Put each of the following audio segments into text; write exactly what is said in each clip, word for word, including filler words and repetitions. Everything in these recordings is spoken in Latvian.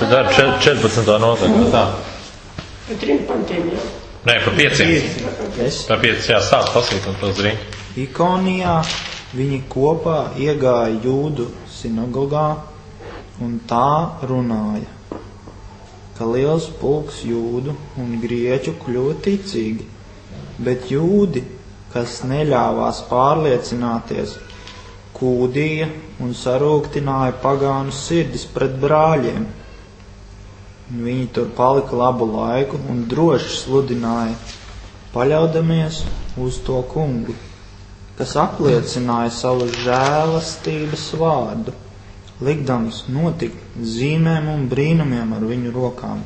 Tad ar četrpadsmitā nodaļā. Tā. Pa trim pantiem, jā. Nē, pa pieciem. Pa pieciem, jā, stāst pasīt un tos rīt. Ikonijā viņi kopā iegāja Jūdu sinagogā un tā runāja, ka liels pulks jūdu un grieķu kļuva ticīgi, bet jūdi, kas neļāvās pārliecināties, kūdīja un sarūktināja pagānu sirdis pret brāļiem. Viņi tur palika labu laiku un droši sludināja, paļaudamies uz to kungu, kas apliecināja savu žēlastības vārdu, likdams notikt zīmēm un brīnumiem ar viņu rokām.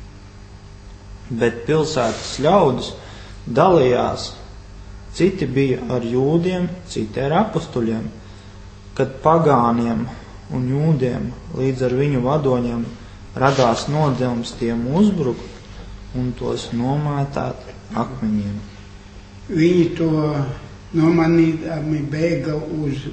Bet pilsētas ļaudis dalījās, citi bija ar jūdiem, citi ar apustuļiem, kad pagāniem un jūdiem līdz ar viņu vadoņiem radās nodeums tiem uzbrukt un tos nomētāt akmeņiem. Viņi to nomanīdami bēga uz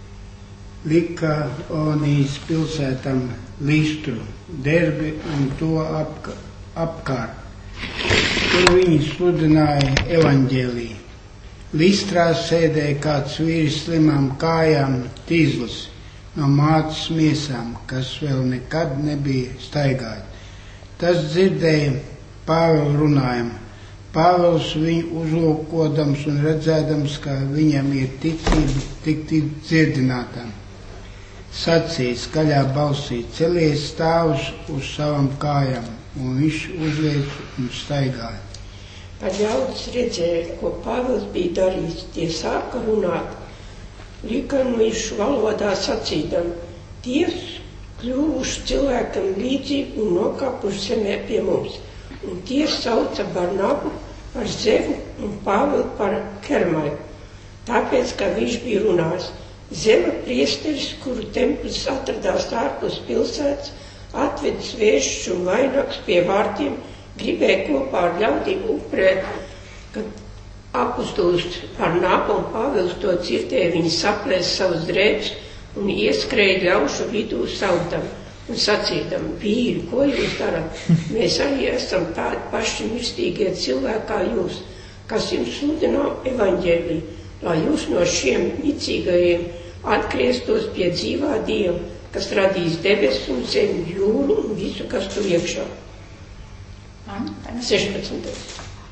Likaonijas pilsētam Listru, Derbi un to apka, apkārt. Tur viņi sludināja evaņģēliju. Listrā sēdēja kāds vīrs slimām kājām tīzlis no mātes miesām, kas vēl nekad nebija staigājis. Tas dzirdēja Pāvela runājumu. Pāvels viņu uzlūkodams un redzēdams, ka viņam ir ticība tikt dziedinātam, sacīja skaļā balsī, celies stāvus uz savām kājām, un viņš uzliec un staigāja. Kad ļaudis redzēja, ko Pāvils bija darījis, tie sāka runāt likanīšu valodā sacīdam, Dievs kļuvuši cilvēkam līdzīgi un nokāpuši zemē pie mums. Un tie sauca Barnabu par Zevu un Pāvilu par Hermaju, tāpēc, ka viņš bija runājis. Zeva priesteris, kuru templis atradās ārpus pilsētas, atvedis vēžus un vainagus pie vārtiem, gribēja kopā ar ļaudīm upurēt. Kad apustulis Barnaba un Pāvils to dzirdēja, viņi saplēs savus drēbes un ieskrēja ļaušu vidū sautam un sacīdam, vīri, ko jūs darat? Mēs arī esam tādi paši mirstīgie cilvēki kā jūs, kas jums sludinām evaņģēliju, lai jūs no šiem nicīgajiem atgrieztos pie dzīvā Dieva, kas radīs debesis un zemi, jūru un visu, kas tur iekšā. sešpadsmitais.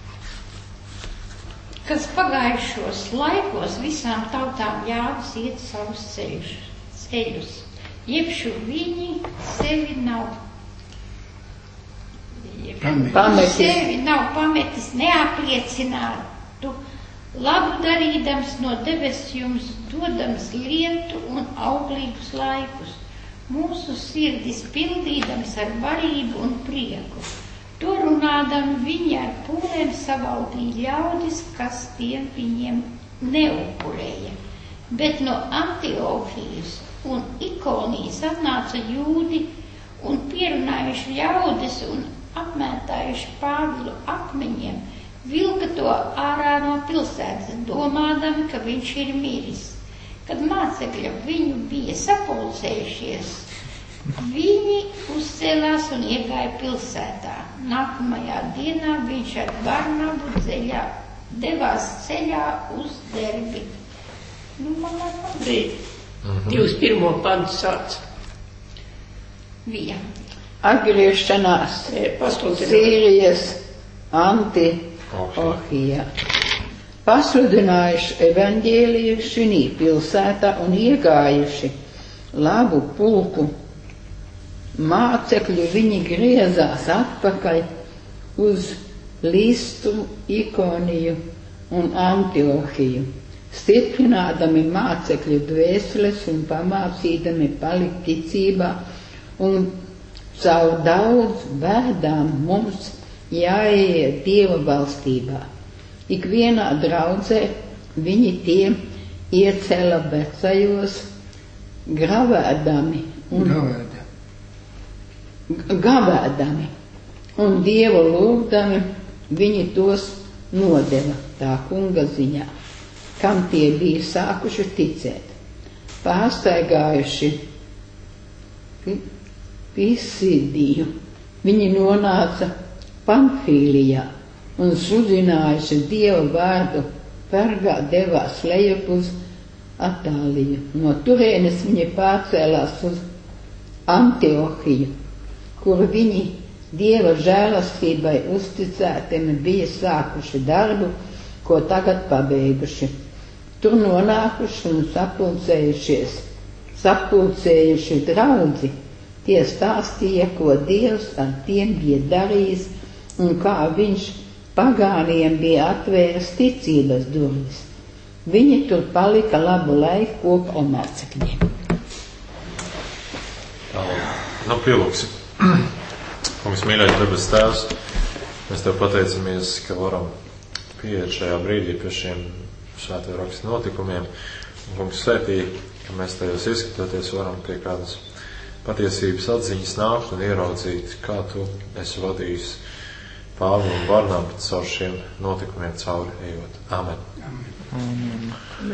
Kas pagājušos laikos visām tautām ļāvis iet savus ceļus, ceļus. Iepšu viņi sevi nav pametis, sevi nav pametis neapliecinātu, labu darīdams no debes jums dodams lietu un auglīgus laikus, mūsu sirdis pildīdams ar barību un prieku. To runādam viņi ar pūlēm savaldīja ļaudis, kas tiem viņiem neupurēja, bet no Antiohijas un Ikonijas atnāca jūdi un pierunājuši ļaudis un apmētājuši Pāvilu akmeņiem, vilka to ārā no pilsētas, domādami, ka viņš ir miris. Kad mācekļi viņu bija sapulcējušies, viņi uzcēlās un iegāja pilsētā. Nākamajā dienā viņš ar Barnabu ceļā, devās ceļā uz Derbi. Nu, man liekas, divdesmit pirmo pantu sāc. Vija. Atgriešanās Sīrijas Antiohijā. Pasludinājuši evaņģēliju šinī pilsētā un iegājuši labu pulku mācekļu, viņi griezās atpakaļ uz Listru, Ikoniju un Antiohiju, stiprinādami mācekļu dvēseles un pamācīdami palikt ticībā, un caur daudz bēdām mums jāiet Dieva valstībā. Ikvienā draudzē viņi tiem iecēla becajos gravēdami un gavēdami un Dievu lūgdami, viņi tos nodeva tā kunga ziņā, kam tie bija sākuši ticēt, pārsteigājuši Pisidiju. Viņi nonāca Pamfīlijā un sludinājuši Dieva vārdu Pergā devās lejup uz Atāliju. No turienes viņi pārcēlās uz Antiohiju, kur viņi Dieva žēlastībai uzticētiem bija sākuši darbu, ko tagad pabeiguši. Tur nonākuši un sapulcējušies, sapulcējuši draudzi, tie stāstīja, ko Dievs ar tiem bija darījis un kā viņš pagāniem bija atvēris ticības durvis. Viņi tur palika labu laiku kopā ar mācekļiem. Nu, pielūksim. Kungs, mīļais debes Tēvs, mēs Tev pateicamies, ka varam pieiet šajā brīdī pie šiem svētā raksta notikumiem. Un, Kungs, svētī, ka mēs tajos ieskatoties varam pie kādas patiesības atziņas nākt un ieraudzīt, kā Tu esi vadījis Pāvilu un Barnabu caur šiem notikumiem cauri ejot. Amen. Amen.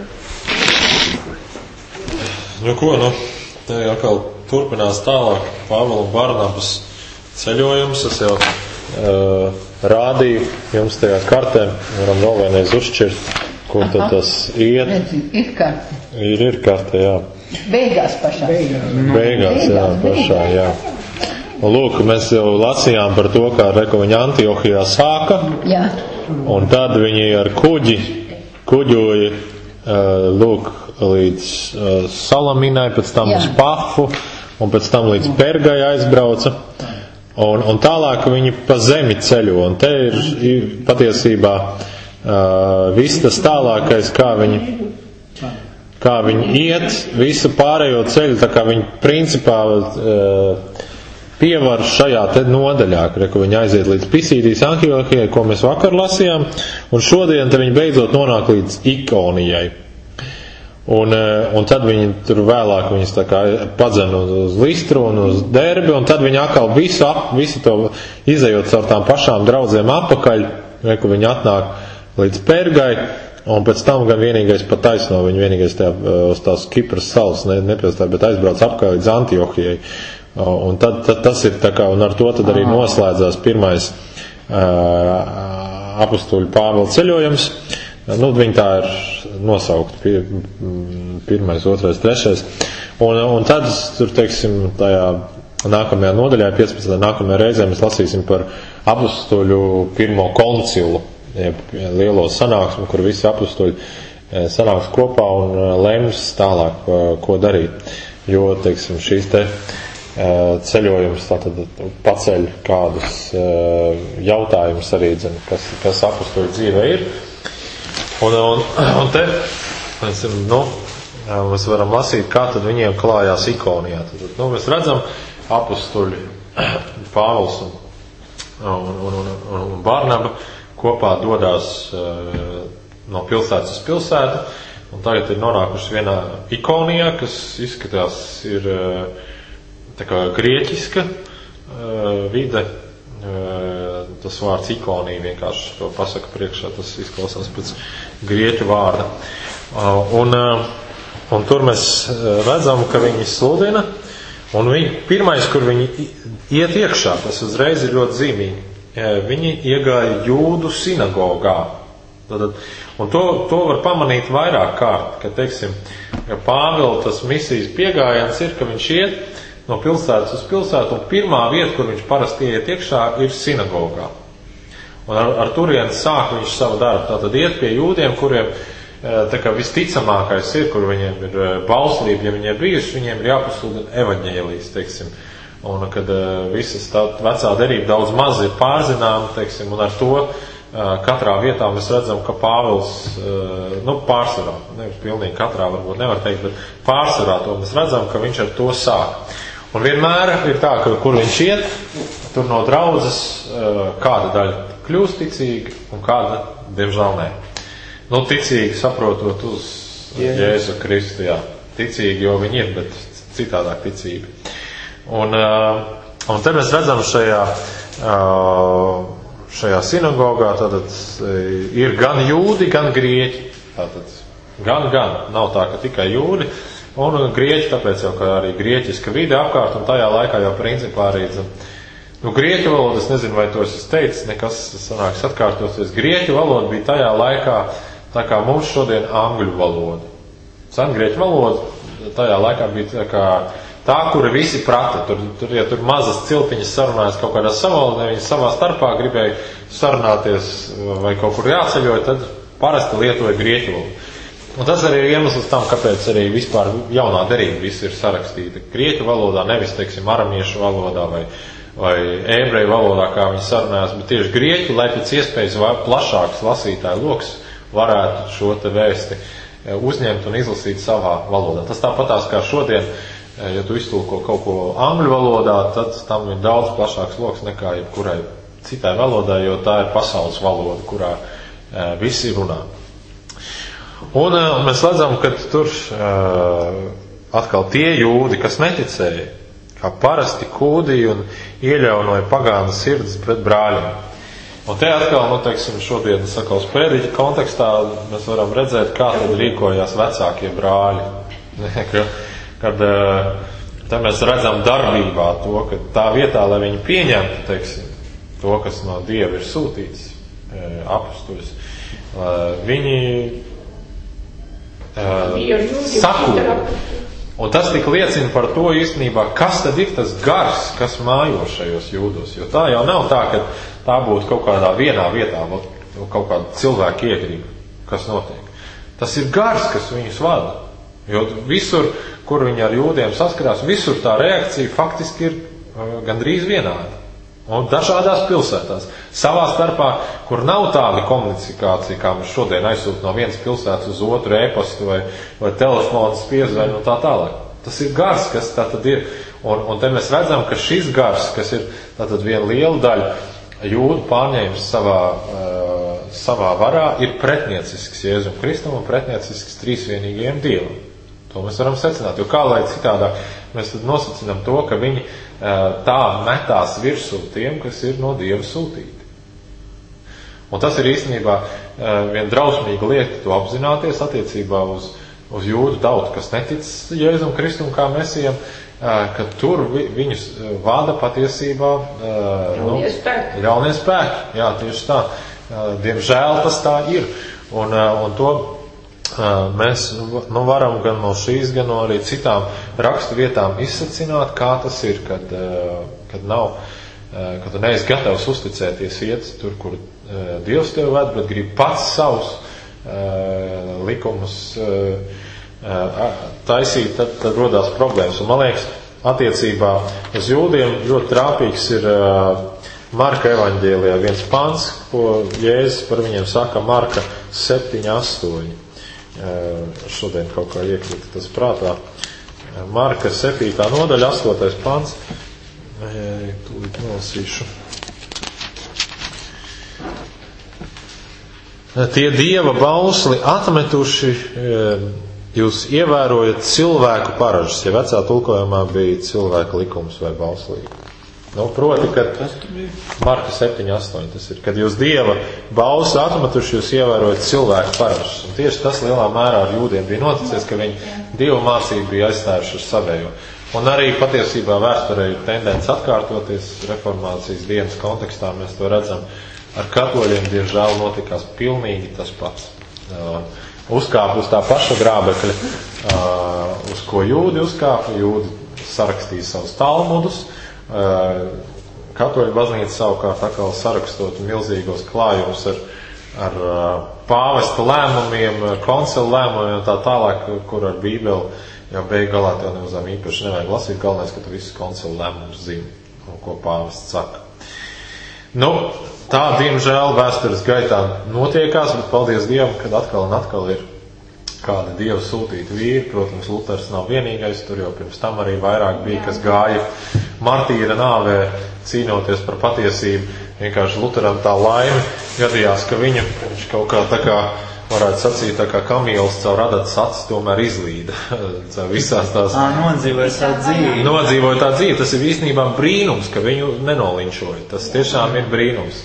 Nu ko, nu, te atkal turpinās tālāk Pāvila un Barnabas ceļojums. Es jau uh, rādīju jums tajā kartē, varam vēl vienreiz uzšķirt, kur tad tas iet. Redzi, ir karte. Ir, ir karte, jā. Beigās pašā. Beigās, Beigās jā, pašā, jā. Un lūk, mēs jau lasījām par to, kā reko viņi Antiohijā sāka. Jā. Un tad viņi ar kuģi, kuģoja, uh, lūk, līdz uh, Salaminai, pēc tam jā. Uz Pafu, un pēc tam līdz Pergai aizbrauca. Un, un tālāk viņi pa zemi ceļo. Un te ir, ir patiesībā uh, viss tas tālākais, kā viņi, kā viņi iet, visu pārējo ceļu, tā kā viņi principā uh, pievar šajā te nodaļā, ka viņi aiziet līdz Pisīdijas Antiohijai, ko mēs vakar lasījām, un šodien te viņi beidzot nonāk līdz Ikonijai. Un, un tad viņi tur vēlāk viņus tā kā padzen uz Listru un uz Derbi, un tad viņi atkal visu, ap, visu to izejot caur tām pašām draudzēm apakaļ, ka viņi atnāk līdz Pergai, un pēc tam gan vienīgais pa taisno, viņi vienīgais tajā, uz tās Kipras salas ne, nepiestāja, bet aizbrauc apakaļ līdz Antiohijai. Un tad, tad tas ir tā kā, un ar to tad arī noslēdzās pirmais uh, apustuļu Pāvila ceļojums. Nu, viņi tā ir nosaukt, pir, pirmais, otrais, trešais. Un, un tad, tur, teiksim, tajā nākamajā nodaļā, piecpadsmitajā nākamajā reizē mēs lasīsim par apustuļu pirmo koncilu, lielo sanāksmu, kur visi apustuļi sanāks kopā un lems tālāk, ko darīt. Jo, teiksim, šīs te ceļojums tātad paceļ kādus jautājumus arī, zin, kas, kas apustuļu dzīvē ir. Un, un, un te mēs, nu, mēs varam lasīt, kā tad viņiem klājās Ikonijā. Tad, nu, mēs redzam apustuļi Pāvils un, un, un, un, un Barnaba kopā dodās uh, no pilsētas uz pilsētu, un tagad ir nonākuši vienā Ikonijā, kas izskatās ir uh, tā kā grieķiska uh, vide. Uh, tas vārds Ikonija vienkārši to pasaka priekšā, tas izklausās pēc grieķu vārda. Uh, un, uh, un tur mēs redzam, ka viņi sludina, un viņi, pirmais, kur viņi iet iekšā, tas uzreiz ir ļoti zīmīgi. Uh, viņi iegāja jūdu sinagogā. Tad, un to, to var pamanīt vairāk kārt, ka, teiksim, ka Pāvila tas misijas piegājiens ir, ka viņš iet no pilsētas uz pilsētu, un pirmā vieta, kur viņš parasti iet iekšā, ir sinagogā. Un ar, ar turienu sāk viņš savu darbu. Tātad iet pie jūdiem, kuriem tā kā visticamākais ir, kur viņiem ir bauslība, ja viņiem ir bijuši, viņiem ir jāpasludina evaņģēlijs, teiksim. Un kad visas tā vecā derība daudz maz ir pārzināma, teiksim, un ar to katrā vietā mēs redzam, ka Pāvils, nu, pārsvarā, nevis pilnīgi katrā varbūt nevar teikt, bet pārsvarā to mēs redzam, ka viņš ar to sāk. Un vienmēr ir tā, ka kur viņš iet, tur no draudzes kāda daļa kļūst ticīga un kāda, diemžēl, nē. Nu, ticīgi saprotot uz Jēzu Kristu, jā. Ticīgi, jo viņi ir, bet citādāk ticība. Un, un te mēs redzam šajā, šajā sinagogā, tātad ir gan jūdi, gan grieķi. Tātad gan, gan. Nav tā, ka tikai jūdi. Un grieķi, tāpēc jau, ka arī grieķiska vide apkārt, un tajā laikā jau principā arī, nu, grieķu valoda, es nezinu, vai to es teicu, nekas sanāks atkārtosies, grieķu valoda bija tajā laikā, tā kā mums šodien angļu valoda. Sengrieķu valoda tajā laikā bija tā kā tā, kura visi prata. Tur, tur, ja tur mazas ciltiņas sarunājas kaut kādā savā valodā, viņi savā starpā gribēja sarunāties vai kaut kur jāceļoja, tad parasti lietoja grieķu valodu. Un tas arī ir iemesls tam, kāpēc arī vispār jaunā derība viss ir sarakstīta grieķu valodā, nevis, teiksim, aramiešu valodā vai, vai ebreju valodā, kā viņi sarunājās, bet tieši grieķu, lai pēc iespējas plašāks lasītāju loks varētu šo te vēsti uzņemt un izlasīt savā valodā. Tas tāpatās kā šodien, ja tu iztulko kaut ko angļu valodā, tad tam ir daudz plašāks loks nekā jebkurai citai valodai, jo tā ir pasaules valoda, kurā e, visi runā. Un, e, un mēs redzam, ka tur e, atkal tie jūdi, kas neticēja, kā parasti kūdīja un ieļaunoja pagānu sirds pret brāļiem. Un te atkal, nu, teiksim, šodien sakals pēdiķa kontekstā mēs varam redzēt, kā tad rīkojās vecākie brāļi. Kad te mēs redzam darbībā to, ka tā vietā, lai viņi pieņemtu, teiksim, to, kas no Dieva ir sūtīts, apustuļus, viņi sakūda. Un tas tik liecina par to īstenībā, kas tad ir tas gars, kas mājo šajos jūdos. Jo tā jau nav tā, ka tā būtu kaut kādā vienā vietā, kaut kāda cilvēka iegrība, kas notiek. Tas ir gars, kas viņus vada. Jo visur, kur viņi ar jūdiem saskarās, visur tā reakcija faktiski ir uh, gandrīz vienāda. Un dažādās pilsētās. Savā starpā, kur nav tāda komunikācija, kā mēs šodien aizsūt no vienas pilsētas uz otru e-pastu vai, vai telefonas piezvani un tā tālāk. Tas ir gars, kas tā tad ir. Un, un te mēs redzam, ka šis gars, kas ir tātad viena liela daļa jūdu pārņēmis savā, uh, savā varā, ir pretniecisks Jēzum Kristum un pretniecisks trīsvienīgajiem Dievam. To mēs varam secināt, jo kā lai citādāk mēs tad nosacinām to, ka viņi uh, tā metās virsū tiem, kas ir no Dieva sūtīti. Un tas ir īstenībā uh, viena drausmīga lieta to apzināties attiecībā uz, uz jūdu tautu, kas netic Jēzum Kristum kā mesijam, ka tur vi, viņus vada patiesībā ļaunie spēki. Ļaunie spēki. Jā, tieši tā. Diemžēl tas tā ir. Un, un to mēs nu, varam gan no šīs, gan no arī citām rakstu vietām izsacināt, kā tas ir, kad, kad nav, kad tu neesi gatavs uzticēties iet tur, kur Dievs tev ved, bet grib pats savus likumus taisīt, tad, tad rodās problēmas. Un man liekas, attiecībā uz jūdiem ļoti trāpīgs ir Marka evaņģēlijā viens pants, ko Jēzus par viņiem saka Marka septiņi astoņi. Šodien kaut kā iekrita tas prātā. Marka septītā nodaļa, astotais pants. Tūlīt nolasīšu. Tie Dieva bausli atmetuši, jūs ievērojat cilvēku paražas, ja vecā tulkojumā bija cilvēka likums vai bauslība. Nu, proti, kad Marka septiņi astoņi tas ir, kad jūs Dieva bausli atmetuši, jūs ievērojat cilvēku paražas. Un tieši tas lielā mērā ar jūdiem bija noticies, ka viņi Dieva mācību bija aizstājuši ar savējo. Un arī patiesībā vēsturē ir tendence atkārtoties reformācijas dienas kontekstā, mēs to redzam. Ar katoļiem, diemžēl, notikās pilnīgi tas pats. Uzkāpa uz tā paša grābekļa, uz ko jūdi uzkāpa. Jūdi sarakstīja savus talmudus. Katoļu baznīca savukārt atkal sarakstot milzīgos klājumus ar, ar pāvesta lēmumiem, koncilu lēmumiem un tā tālāk, kur ar Bībeli jau beig galā tev nemazām īpaši nevajag lasīt. Galvenais, ka tu visus koncilu lēmumus zini, ko pāvests saka. Nu, tā, diemžēl, vēstures gaitā notiekās, bet paldies Dievam, kad atkal un atkal ir kādi Dieva sūtīti vīri. Protams, Luters nav vienīgais, tur jau pirms tam arī vairāk bija, kas gāja martīra nāvē, cīnoties par patiesību. Vienkārši Luteram tā laime gadījās, ka viņa, viņš kaut kā tā kā, varētu sacīt, tā kā kamīls caur adatas acis tomēr izlīda. Visās tās... Ā, nodzīvoja tā dzīvi. Nodzīvoja tā dzīvi. Tas ir īstenībā brīnums, ka viņu nenoliņšoja. Tas tiešām ir brīnums.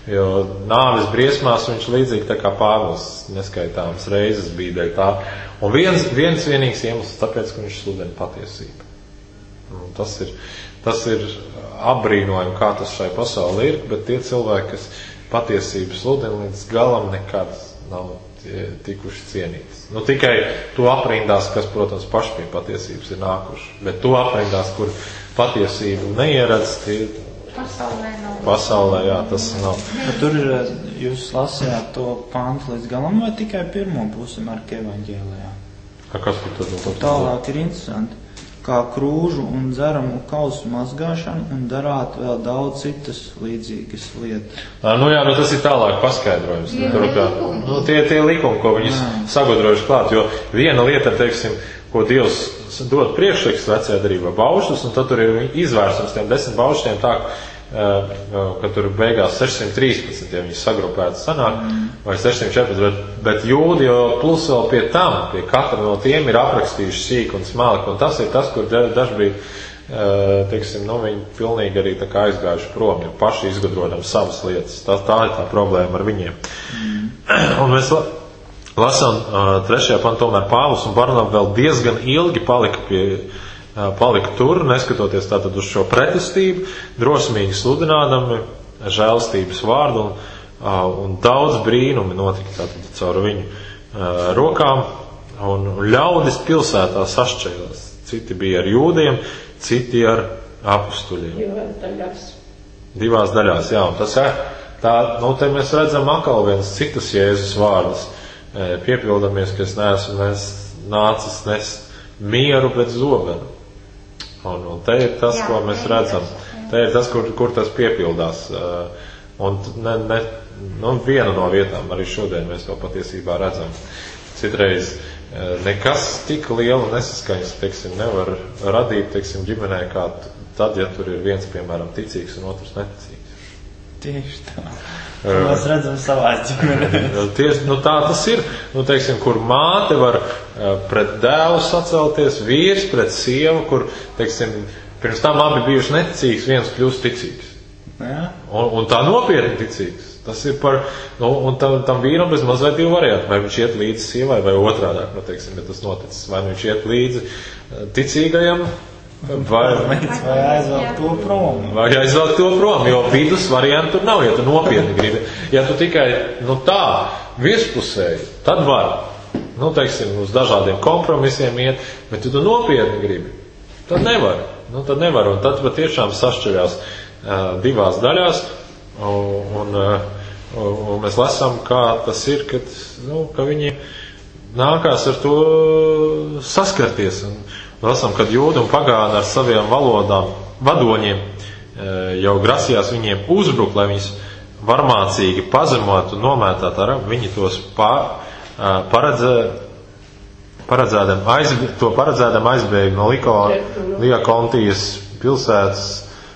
jo nāves briesmās viņš līdzīgi tā kā Pāvils neskaitāmas reizes bija dēļ tā. Un viens, viens vienīgs iemesls, tāpēc, ka viņš sludina patiesību. Un tas ir, tas ir apbrīnojami, kā tas šai pasaulē ir, bet tie cilvēki, kas patiesību sludina līdz galam, nekad nav tikuši cienītas. Nu, tikai to aprindās, kas, protams, paši pie patiesības ir nākuši. Bet to aprindās, kur patiesību neieredz, tie pasaulē nav. Pasaulē, jā, tas nav. Bet tur ir, jūs lasījāt to pantu līdz galam vai tikai pirmo pusi Marka evaņģēlijā? Kas tur tur? Tālāk ir interesanti. Kā krūžu un dzeramu kausu mazgāšanu un darāt vēl daudz citas līdzīgas lietas. Nu jā, nu tas ir tālāk paskaidrojums. Tie Tur, kā, nu, tie, tie likumi, ko viņus sagodrojuši klāt, jo viena lieta, teiksim, ko Dievs dod priekšliks vecajā darībā baušus, un tad tur ir izvērsums tiem desmit baušiem tā, ka tur beigās sešsimt trīspadsmit, ja viņi sagrupēti sanāk, vai sešsimt četrpadsmit, bet, bet jūdi jau plus vēl pie tam, pie katra no tiem ir aprakstījuši sīk un smalki, un tas ir tas, kur dažbrīd, teiksim, nu, viņi pilnīgi arī tā kā aizgājuši prom, ir paši izgudrodami savas lietas. Tā, tā ir tā problēma ar viņiem. Mm. Un mēs lasām trešajā pantā, tomēr Pāvils un Barnaba vēl diezgan ilgi palika pie palika tur, neskatoties tātad uz šo pretestību, drosmīgi sludinādami žēlstības vārdu, un, un daudz brīnumi notika tātad caur viņu rokām, un ļaudis pilsētā sašķēlās. Citi bija ar jūdiem, citi ar apustuļiem. Divās daļās. Divās daļās, jā, un tas ir, tā, nu, te mēs redzam atkal viens citas Jēzus vārdas, piepildamies, ka es neesmu nes, nācis nest mieru, bet zobenu. Un, un te ir tas, jā, ko mēs redzam. Te ir tas, kur, kur tas piepildās. Un ne, ne, nu, viena no vietām arī šodien mēs to patiesībā redzam. Citreiz nekas tik liela nesaskaņas, teiksim, nevar radīt, teiksim, ģimenē, kā tad, ja tur ir viens, piemēram, ticīgs un otrs neticīgs. Tieši tā. Mēs redzam savā ģimenē. Tieši, nu tā tas ir. Nu, teiksim, kur māte var pret dēlu sacelties, vīrs pret sievu, kur, teiksim, pirms tam abi bijuši neticīgs, viens kļūst ticīgs. Ja. Un, un tā nopietni ticīgs. Tas ir par, nu, un tam, tam vīram bez mazliet divu variantu. Vai viņš iet līdzi sievai, vai otrādāk, nu, teiksim, ja tas noticis. Vai viņš iet līdzi ticīgajam, vai, vai aizvelk to prom. Vai aizvelk to prom, jo vidus variantu tur nav, ja tu nopietni gribi. Ja tu tikai, nu tā, virspusēji, tad var, nu, teiksim, uz dažādiem kompromisiem iet, bet ja tu nopietni gribi, tad nevar. Nu, tad nevar, un tad patiešām sašķeļās uh, divās daļās, un, un, uh, un mēs lasām, kā tas ir, kad, nu, ka viņi nākās ar to saskarties, un lasām, kad jūdi un pagāni ar saviem valodām, vadoņiem jau grasījās viņiem uzbrukt, lai viņus varmācīgi pazemot un nomētāt ar, viņi tos pār, paredzē, paredzēdam aizbē, to paredzēdam aizbēgu no Liko, Liakontijas pilsētas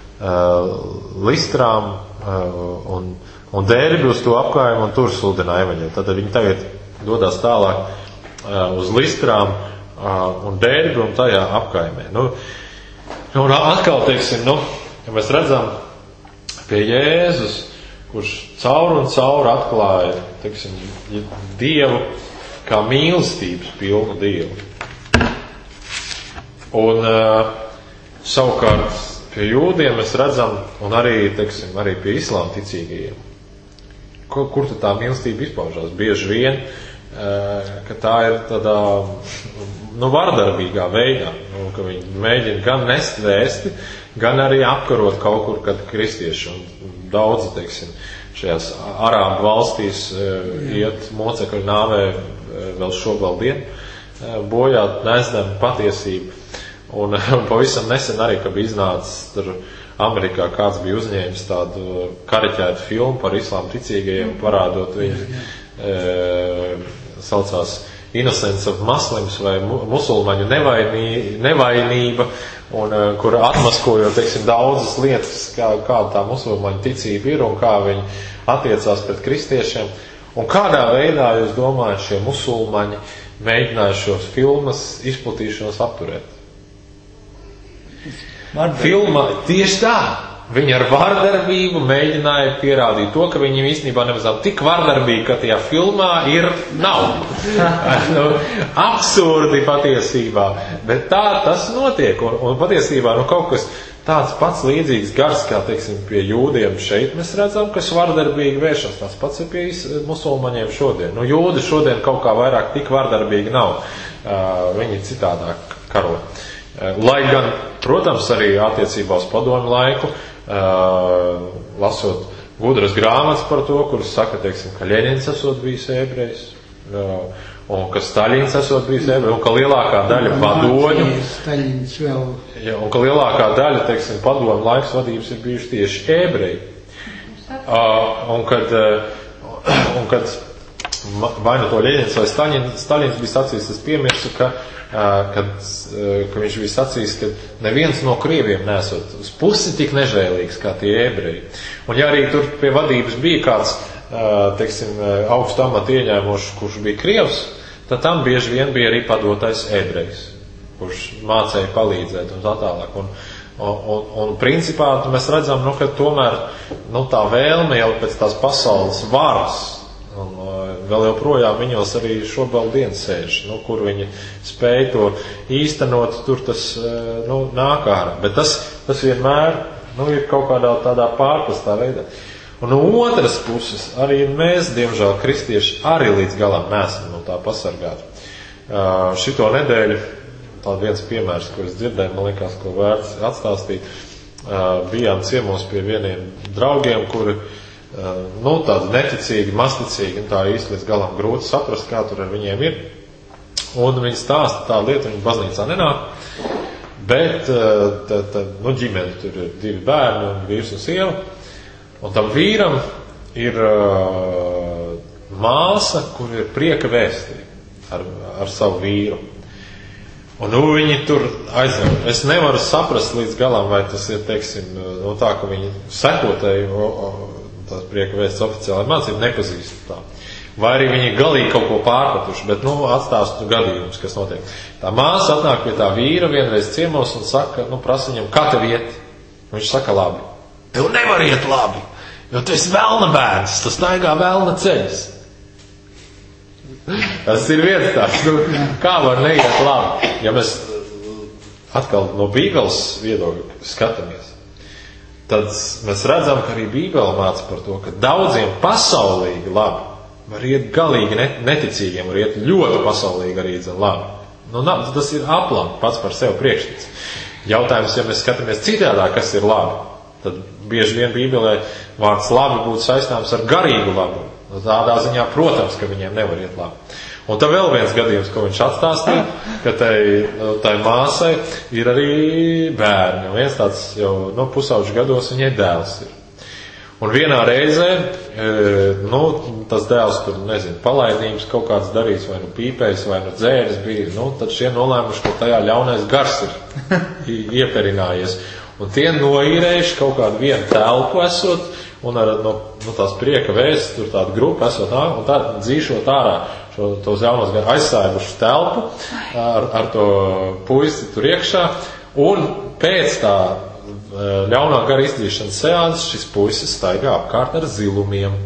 Listrām un, un Dērbi uz to apkārjumu un tur sludināja evaņģēliju. Tad viņi tagad dodās tālāk uz Listrām un Dērbi un tajā apkaimē. Nu, un atkal, teiksim, nu, ja mēs redzam pie Jēzus, kurš caur un caur atklāja, teiksim, Dievu kā mīlestības pilnu Dievu. Un uh, savukārt pie jūdiem mēs redzam, un arī, teiksim, arī pie islāma ticīgajiem, kur, kur tad tā mīlestība izpaužās? Bieži vien, uh, ka tā ir tādā nu, vardarbīgā veidā, nu, ka viņi mēģina gan nest vēsti, gan arī apkarot kaut kur, kad kristieši un daudzi, teiksim, šajās arābu valstīs e, iet mocekļu nāvē e, vēl šobaldien, e, bojāt nesdami patiesību. Un, un pavisam nesen arī, ka bija iznācis tur Amerikā, kāds bija uzņēmis tādu kariķētu filmu par islāma ticīgajiem, parādot viņu, e, saucās Innocence of Muslims vai musulmaņu nevainī, nevainība, un uh, kur atmaskojot, teiksim, daudzas lietas, kā, kā tā musulmaņu ticība ir un kā viņi attiecās pret kristiešiem. Un kādā veidā, jūs domājat, šie musulmaņi mēģināja šos filmas izplatīšanos apturēt? Varbūt. Filma, tieši tā, viņi ar vardarbību mēģināja pierādīt to, ka viņi īstenībā nemaz nav tik vardarbīgi, ka tajā filmā ir nav. nu, absurdi patiesībā, bet tā tas notiek, un, un patiesībā nu, kaut kas tāds pats līdzīgs gars, kā, teiksim, pie jūdiem šeit mēs redzam, kas vardarbīgi vēršas. Tas pats ir pie musulmaņiem šodien. Nu, jūdi šodien kaut kā vairāk tik vardarbīgi nav. Uh, viņi citādāk karo. Uh, lai gan, protams, arī attiecībā uz padomu laiku, uh, lasot gudras grāmatas par to, kuras saka, teiksim, ka Ļeņins esot bijis ebrejs, uh, un ka Staļins esot bijis ebrejs, un ka lielākā daļa padoņu, ja, un ka lielākā daļa, teiksim, padomu laiks vadības ir bijuši tieši ebreji. Uh, un kad, uh, un kad vai nu to Ļeņins vai Staļins, Staļins bija sacījis, es piemirstu, ka, uh, kad, uh, ka viņš bija sacījis, ka neviens no krieviem nesot uz pusi tik nežēlīgs kā tie ebreji. Un ja arī tur pie vadības bija kāds, uh, teiksim, augstu amatu ieņēmošs, kurš bija krievs, tad tam bieži vien bija arī padotais ebrejs, kurš mācēja palīdzēt un tā tālāk. Un, un, un, un principā mēs redzam, nu, ka tomēr nu, tā vēlme jau pēc tās pasaules varas, un vēl joprojām viņos arī šobrīd dienas sēž, nu, kur viņi spēj to īstenot, tur tas nu, nāk ārā. Bet tas, tas vienmēr nu, ir kaut kādā tādā pārprastā veidā. Un no otras puses, arī mēs, diemžēl, kristieši, arī līdz galam neesam no tā pasargāti. Uh, šito nedēļu, tād viens piemērs, ko es dzirdēju, man liekas, ko vērts atstāstīt, uh, bijām ciemos pie vieniem draugiem, kuri, uh, nu, tādi neticīgi, masticīgi, un tā īsti līdz galam grūti saprast, kā tur ar viņiem ir. Un viņi stāsta tādu lietu, viņi baznīcā nenāk, bet, uh, tā, tā, nu, ģimene, tur ir divi bērni, un vīrs un sieva. Un tam vīram ir uh, māsa, kur ir prieka vēstī ar, ar savu vīru. Un nu viņi tur aizņem. Es nevaru saprast līdz galam, vai tas ir, teiksim, no tā, ka viņi sekotāji tās prieka vēstis oficiāli mācību nepazīst tā. Vai arī viņi galīgi kaut ko pārpratuši, bet, nu, atstāstu gadījumus, kas notiek. Tā māsa atnāk pie tā vīra vienreiz ciemos un saka, nu, prasa viņam, kā tev iet? Viņš saka, labi. Tev nevar iet labi, jo tu esi velna bērns, tu staigā velna ceļus. Tas ir viens tāds, nu, kā var neiet labi. Ja mēs atkal no Bībeles viedokļa skatāmies, tad mēs redzam, ka arī Bībele māca par to, ka daudziem pasaulīgi labi var iet galīgi neticīgiem, var iet ļoti pasaulīgi arī dzen labi. Nu, tas ir aplam pats par sevi priekšstats. Jautājums, ja mēs skatāmies citādā, kas ir labi, tad bieži vien Bībelē vārds labi būtu saistāms ar garīgu labu. Tādā ziņā, protams, ka viņiem nevar iet labi. Un tad vēl viens gadījums, ko viņš atstāstīja, ka tai, tai māsai ir arī bērni. Un viens tāds jau no pusauģu gados viņai dēls ir. Un vienā reizē, nu, tas dēls tur, nezinu, palaidnības kaut kāds darījis, vai nu pīpējis, vai nu dzēris bija, nu, tad šie nolēmuši, ka tajā ļaunais gars ir ieperinājies. Un tie noīrējuši kaut kādu vienu telpu esot, un ar no, no tās prieka vēstis tur tādu grupu esot, un tā dzīšot ārā šo, tos jaunos gan aizsājuši telpu ar, ar to puisi tur iekšā, un pēc tā ļaunā gara izdzīšanas seanses šis puisis staigā apkārt ar zilumiem.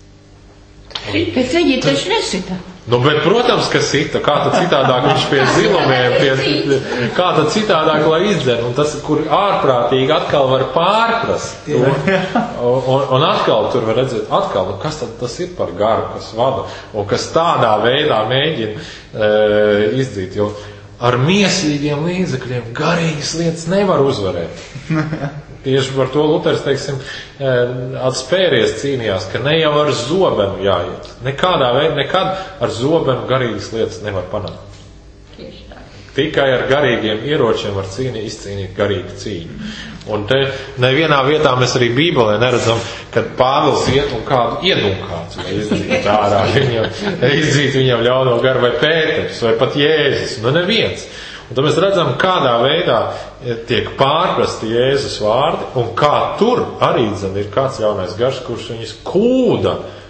Pēc viņi taču nesita. Nu, bet, protams, ka sita. Kā tad citādāk viņš pie zilumiem, pie, kā tad citādāk, lai izdzen. Un tas, kur ārprātīgi atkal var pārprast. Un, un, un atkal tur var redzēt, atkal, nu, kas tad tas ir par garu, kas vada, un kas tādā veidā mēģina e, izdzīt. Jo ar miesīgiem līdzekļiem garīgas lietas nevar uzvarēt. Tieši par to Luters, teiksim, atspēries cīnījās, ka ne jau ar zobenu jāiet. Nekādā veidā, nekad ar zobenu garīgas lietas nevar panākt. Tikai ar garīgiem ieročiem var cīnīt, izcīnīt garīgu cīņu. Un te nevienā vietā mēs arī Bībelē neredzam, kad Pāvils iet un kādu iedunkāts, vai izdzīt ārā viņam, izdzīt viņam ļauno garu, vai Pēters, vai pat Jēzus. Nu, neviens. Un tad mēs redzam, kādā veidā tiek pārprasti Jēzus vārdi, un kā tur arī dzen ir kāds jaunais gars, kurš viņus kūda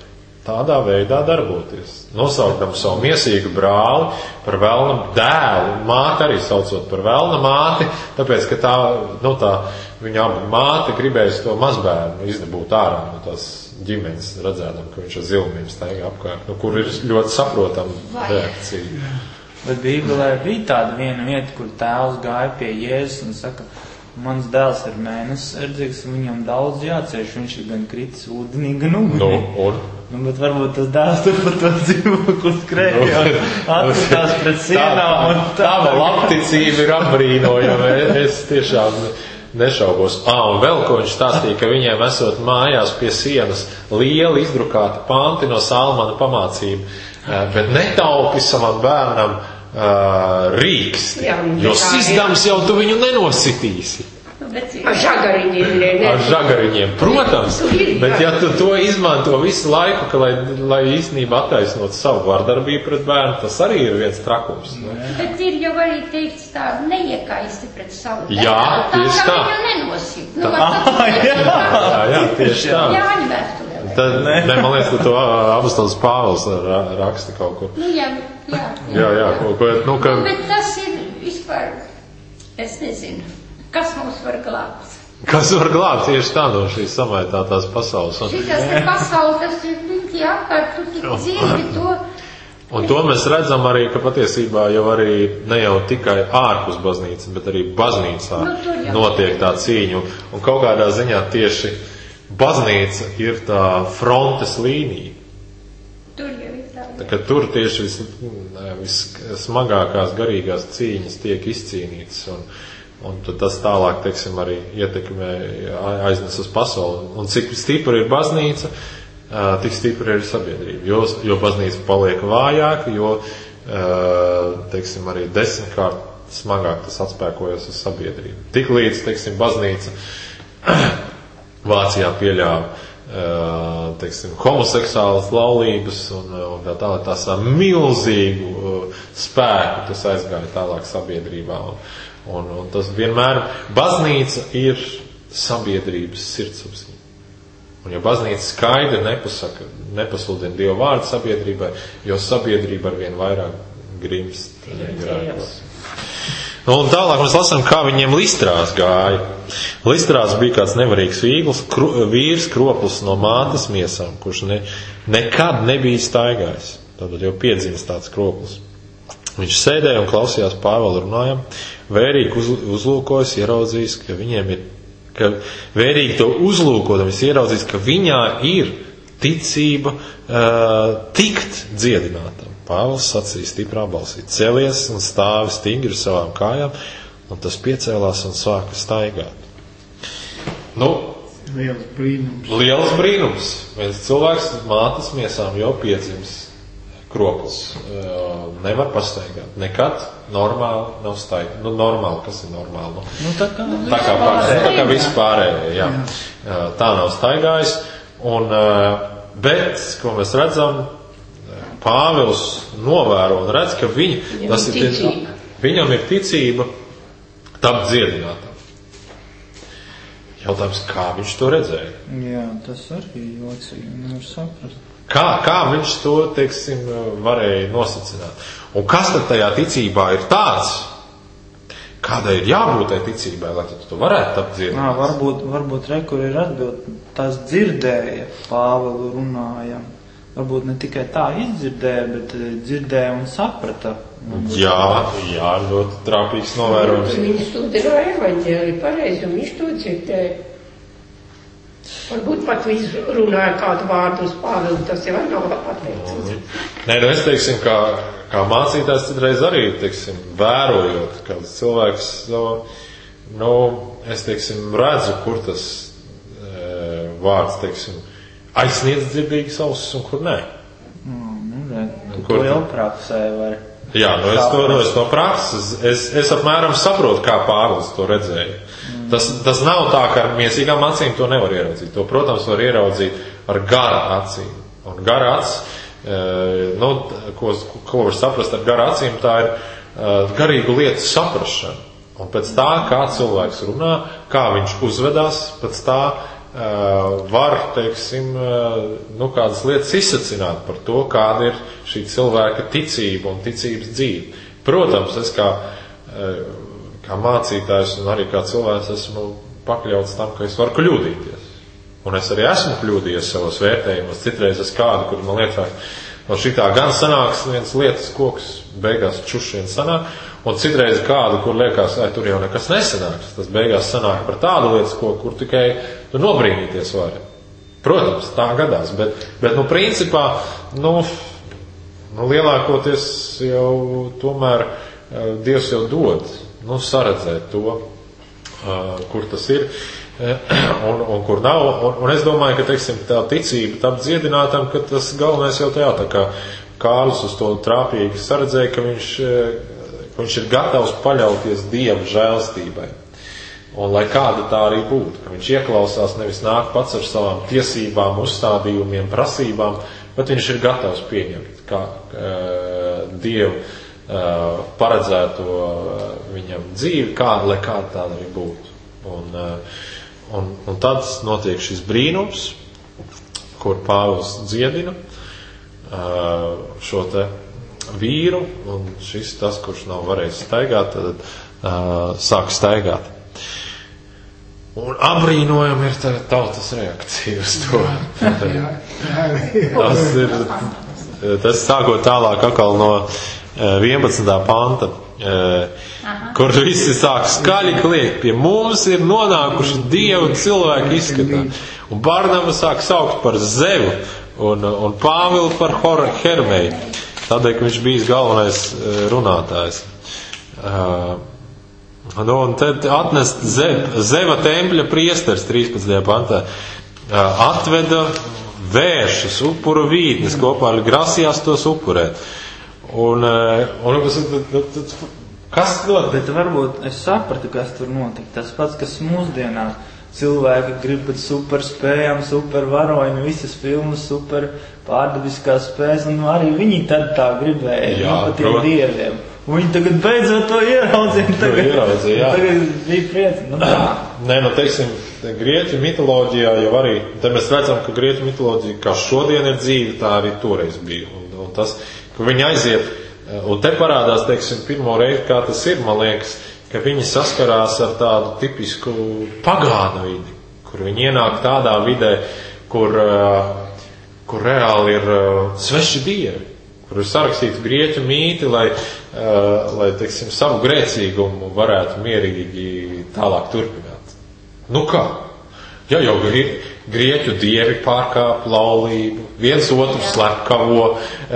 tādā veidā darboties. Nosaukdam savu miesīgu brāli par velna dēlu, māti arī saucot par velna māti, tāpēc, ka tā, nu tā, viņa abu māte gribēs to mazbērnu izdabūt ārā no tās ģimenes, redzēdam, ka viņš ar zilumiem staigā apkārt, nu, kur ir ļoti saprotama reakcija. Bet Bībelē bija tāda viena vieta, kur tēvs gāja pie Jēzus un saka, mans dēls ir mēnesis erdzīgs, un viņam daudz jācieš, viņš ir gan kritis ūdenī, gan ugunī. Nu, un? Nu, bet varbūt tas dēls tur par to dzīvokli skrēja un atpūtās pret sienām. Un tā, tāda labticība ir apbrīnojama. Es tiešām nešaubos. Ā, un vēl ko viņš stāstīja, ka viņiem esot mājās pie sienas lieli izdrukāti panti no Salmana pamācību, bet netaupi savam bērnam uh, rīksti, jā, jo sizdams jau tu viņu nenositīsi. Ar žagariņiem, ne? Ar žagariņiem, protams, bet ja tu to izmanto visu laiku, ka, lai, lai īstenībā attaisnot savu vardarbību pret bērnu, tas arī ir viens trakums. Ne? Bet ir jau arī teikts tā, neiekaisti pret savu bērnu. Jā, tieši tā. Tā, ka viņu nenosit. Nu, jā, jā, jā, tieši tā. Jāņa vēstulē. Tad, ne, man liekas, ka to apostols Pāvils raksta kaut ko. Nu, jā, jā. Jā, jā, kaut ko. Nu, ka... nu, bet tas ir vispār, es nezinu. Kas mums var glābt? Kas var glābt tieši tā no šīs samaitātās pasaules? Un... Šitās te pasaules, tas ir pinti apkārt, tu tik dzīvi to. Un to mēs redzam arī, ka patiesībā jau arī ne jau tikai ārpus baznīcas, bet arī baznīcā nu, notiek tā cīņa. Un kaut kādā ziņā tieši baznīca ir tā frontes līnija. Tur jau ir tā. Tā ka tur tieši vis, vissmagākās garīgās cīņas tiek izcīnītas. Un, Un tas tālāk, teiksim, arī ietekmē, aiznes uz pasauli. Un cik stipra ir baznīca, tik stipra ir sabiedrība. Jo, jo baznīca paliek vājāka, jo, teiksim, arī desmitkārt smagāk tas atspēkojas uz sabiedrību. Tik līdz, teiksim, baznīca Vācijā pieļāva, teiksim, homoseksuālas laulības un, un tā tālāk tās milzīgu spēku, tas aizgāja tālāk sabiedrībā. Un, Un, un tas vienmēr, baznīca ir sabiedrības sirdsapziņa. Un ja baznīca skaidri nepasaka, nepasludina Dievu vārdu sabiedrībai, jo sabiedrība arvien vairāk grimst grēkos. Un tālāk mēs lasām, kā viņiem Listrās gāja. Listrās bija kāds nevarīgs vīgls, kru, vīrs kroplis no mātes miesām, kurš ne, nekad nebija staigājis. Tātad jau piedzimst tāds kroplis. Viņš sēdēja un klausījās Pāvela runājam, vērīgi uz, uzlūkojas, ieraudzījis, ka viņiem ir, ka vērīgi to uzlūkot, viņš ieraudzījis, ka viņā ir ticība uh, tikt dziedinātam. Pāvels sacīja stiprā balsī, celies un stāvi stingri savām kājām, un tas piecēlās un sāka staigāt. Nu, liels brīnums. Liels brīnums. Viens cilvēks mātes miesām jau piedzims. Kroplis nevar pastaigāt. Nekad normāli nav staigāt. Nu, normāli, kas ir normāli? Nu, nu, tā kā, tā kā, pārējie, tā kā vispārējie, jā. jā. Tā nav staigājis. Un, bet, ko mēs redzam, Pāvils novēro un redz, ka viņi, tas ir ticība. Viņam ir ticība tapt dziedinātam. Jautājums, kā viņš to redzēja? Jā, tas arī jocīgi, nevar saprast. Kā, kā viņš to, teiksim, varēja nosacināt? Un kas tad tajā ticībā ir tāds? Kādai ir jābūt tai ticībai, lai tu to varētu tapt dziedināts? Nā, varbūt, varbūt re, kur ir atbild, tās dzirdēja Pāvelu runājam. Varbūt ne tikai tā izdzirdēja, bet dzirdēja un saprata. Jā, jā, ļoti trāpīgs novērojums. Viņi studēja evaņģēliju pareizi, un viņš to dzirdēja. Varbūt pat visu runāja kādu vārdu uz Pāvilu, tas jau nav pateicis. Nē, nu es teiksim, kā, kā mācītājs citreiz arī, teiksim, vērojot, kāds cilvēks, nu, nu es, teiksim, redzu, kur tas e, vārds, teiksim, aizsniedz dzirdīgas ausis un kur nē. Mm, nu, re, kur to jau praksē var. Jā, nu es to, nu, es to prakses, es, es apmēram saprotu, kā Pāvils to redzēja. Mm. Tas, tas nav tā, ka ar miesīgām acīm to nevar ieraudzīt. To, protams, var ieraudzīt ar gara acīm. Un gara acis, e, nu, ko, ko var saprast ar gara acīm, tā ir e, garīgu lietu saprašana. Un pēc tā, kā cilvēks runā, kā viņš uzvedās, pēc tā, e, var, teiksim, nu, kādas lietas izsacināt par to, kāda ir šī cilvēka ticība un ticības dzīve. Protams, es kā, kā mācītājs un arī kā cilvēks esmu pakļauts tam, ka es varu kļūdīties. Un es arī esmu kļūdījies savos vērtējumos. Citreiz es kādu, kur man liekas, no šitā gan sanāks viens lietas koks, beigās čuš viens sanāk, un citreiz kādu, kur liekas, ai, tur jau nekas nesanāks. Tas beigās sanāk par tādu lietas koku, kur tikai tu nobrīnīties vari. Protams, tā gadās, bet, bet nu, principā, nu, nu, lielākoties jau tomēr Dievs jau dod, nu, saredzēt to, kur tas ir. Un, un kur nav, un, un es domāju, ka, teiksim, tā ticība tam dziedinātam, ka tas galvenais jau tajā, tā kā Kārlis uz to trāpīgi saredzēja, ka viņš, ka viņš ir gatavs paļauties Dieva žēlstībai. Un lai kāda tā arī būtu, ka viņš ieklausās, nevis nāk pats ar savām tiesībām, uzstādījumiem, prasībām, bet viņš ir gatavs pieņemt kā uh, Dievu uh, paredzēto viņam dzīvi, kāda, lai kāda tāda arī būtu. Un, uh, Un, un tad notiek šis brīnums, kur Pāvils dziedina uh, šo te vīru, un šis tas, kurš nav varējis staigāt, tad uh, sāk staigāt. Un apbrīnojami ir tagad tautas reakcija uz to. Tas ir, tas sākot tālāk atkal no vienpadsmitā panta. Aha. Kur visi sāk skaļi kliegt, pie mums ir nonākuši Dieva cilvēku izskatā. Un Barnaba sāk saukt par Zevu un, un Pāvilu par Hermeju. Tādēļ, ka viņš bijis galvenais runātājs. Uh, un tad atnest Zeva, Zeva tempļa priesteris trīspadsmitajā pantā. Uh, atveda vēršus, upuru vītnes, kopā ar grasījās tos upurēt. Un, un kas notiek? Bet varbūt es sapratu, kas tur notika. Tas pats, kas mūsdienās cilvēki grib pēc super spējām, super varoņu, visas filmas, super pārdabiskās spējas, un arī viņi tad tā gribēja, jā, nu, pat tiem dieviem. Un viņi tagad beidzot to ieraudzīja, tagad, ieraudzīja, tagad bija prieci. Nu, Nē, nu, teiksim, grieķu mitoloģijā jau arī, tad mēs redzam, ka grieķu mitoloģija, kā šodien ir dzīve, tā arī toreiz bija. Un, un tas, ka viņi aiziet, un te parādās, teiksim, pirmo reizi, kā tas ir, man liekas, ka viņi saskarās ar tādu tipisku pagānu vidi, kur viņi ienāk tādā vidē, kur, kur reāli ir sveši dievi, kur ir sarakstīti grieķu mīti, lai, lai, teiksim, savu grēcīgumu varētu mierīgi tālāk turpināt. Nu kā? Ja jau grieķu dievi pārkāp laulību, viens otru slepkavo,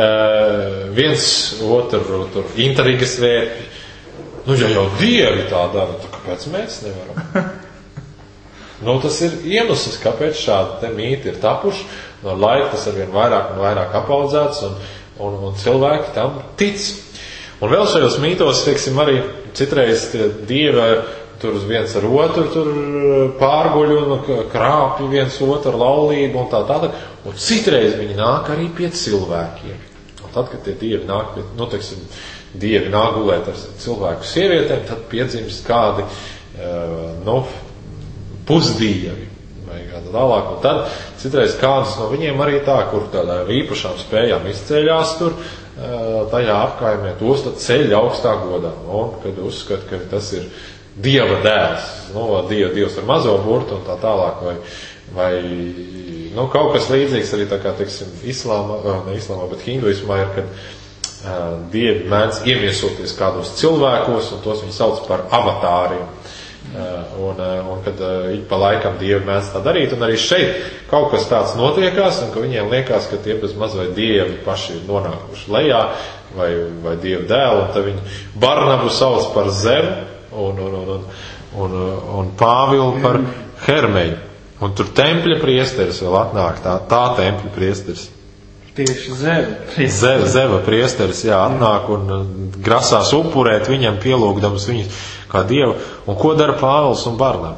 viens otru tur intrigas vērpj. Nu, ja jau dievi tā dara, tad kāpēc mēs nevaram? Nu, tas ir iemesls, kāpēc šādi te mīti ir tapuši. No laika tas arvien vairāk un vairāk apaudzēts, un, un, un cilvēki tam tic. Un vēl šajos mītos, teiksim, arī citreiz tie dievi tur viens ar otru tur pārguļ un krāpj viens otru ar laulību un tā tāda. Un citreiz viņi nāk arī pie cilvēkiem. Un tad, kad tie dievi nāk pie, nu, teiksim, dievi nāk gulēt ar cilvēku sievietēm, tad piedzimst kādi, nu, pusdievi vai kāda tālāk. Un tad citreiz kāds no viņiem arī tā, kur tādā īpašām spējām izceļās tur, tajā apkaimē, tos tad ceļ augstā godā. Un, kad uzskat, ka tas ir Dieva dēls, nu, Dieva, Dievs ar mazo burtu un tā tālāk, vai, vai nu, kaut kas līdzīgs arī tā kā, teiksim, islāma, ne islāmā, bet hinduismā ir, kad uh, dievi mēdz iemiesoties kādos cilvēkos, un tos viņi sauc par avatāriem. Uh, un, uh, un kad uh, ik pa laikam dievi mēdz tā darīt, un arī šeit kaut kas tāds notiekās, un ka viņiem liekas, ka tie bez maz vai dievi paši ir nonākuši lejā, vai, vai dievu dēlu, un tad viņi Barnabu sauc par Zemu, Un, un, un, un, un Pāvilu par Hermeju. Un tur tempļa priesteris vēl atnāk, tā, tā tempļa priesteris. Tieši Zeva priesteris. Zeva, Zeva priesteris, jā, atnāk un grasās upurēt viņam, pielūgdams viņus kā dievu. Un ko dara Pāvils un Barnaba?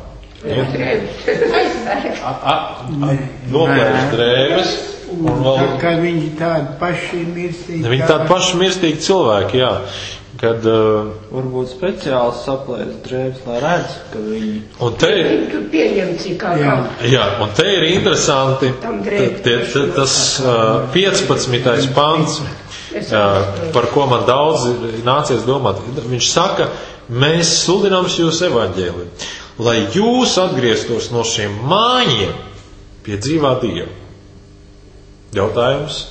Noplēš drēbes. Un vēl... Kā viņi tādi paši mirstīgi. Viņi tādi paši mirstīgi cilvēki, jā. kad... Uh, Varbūt speciāli saplēs drēbes, lai redz, ka viņi... Un te ir... Tur pieņemts kā jā. jā, un te ir interesanti, tie, tas uh, piecpadsmitais pants, uh, par ko man daudz nācies domāt. Viņš saka, mēs sludinām jūsu evaņģēliju, lai jūs atgrieztos no šiem māņiem pie dzīvā Dieva. Jautājums,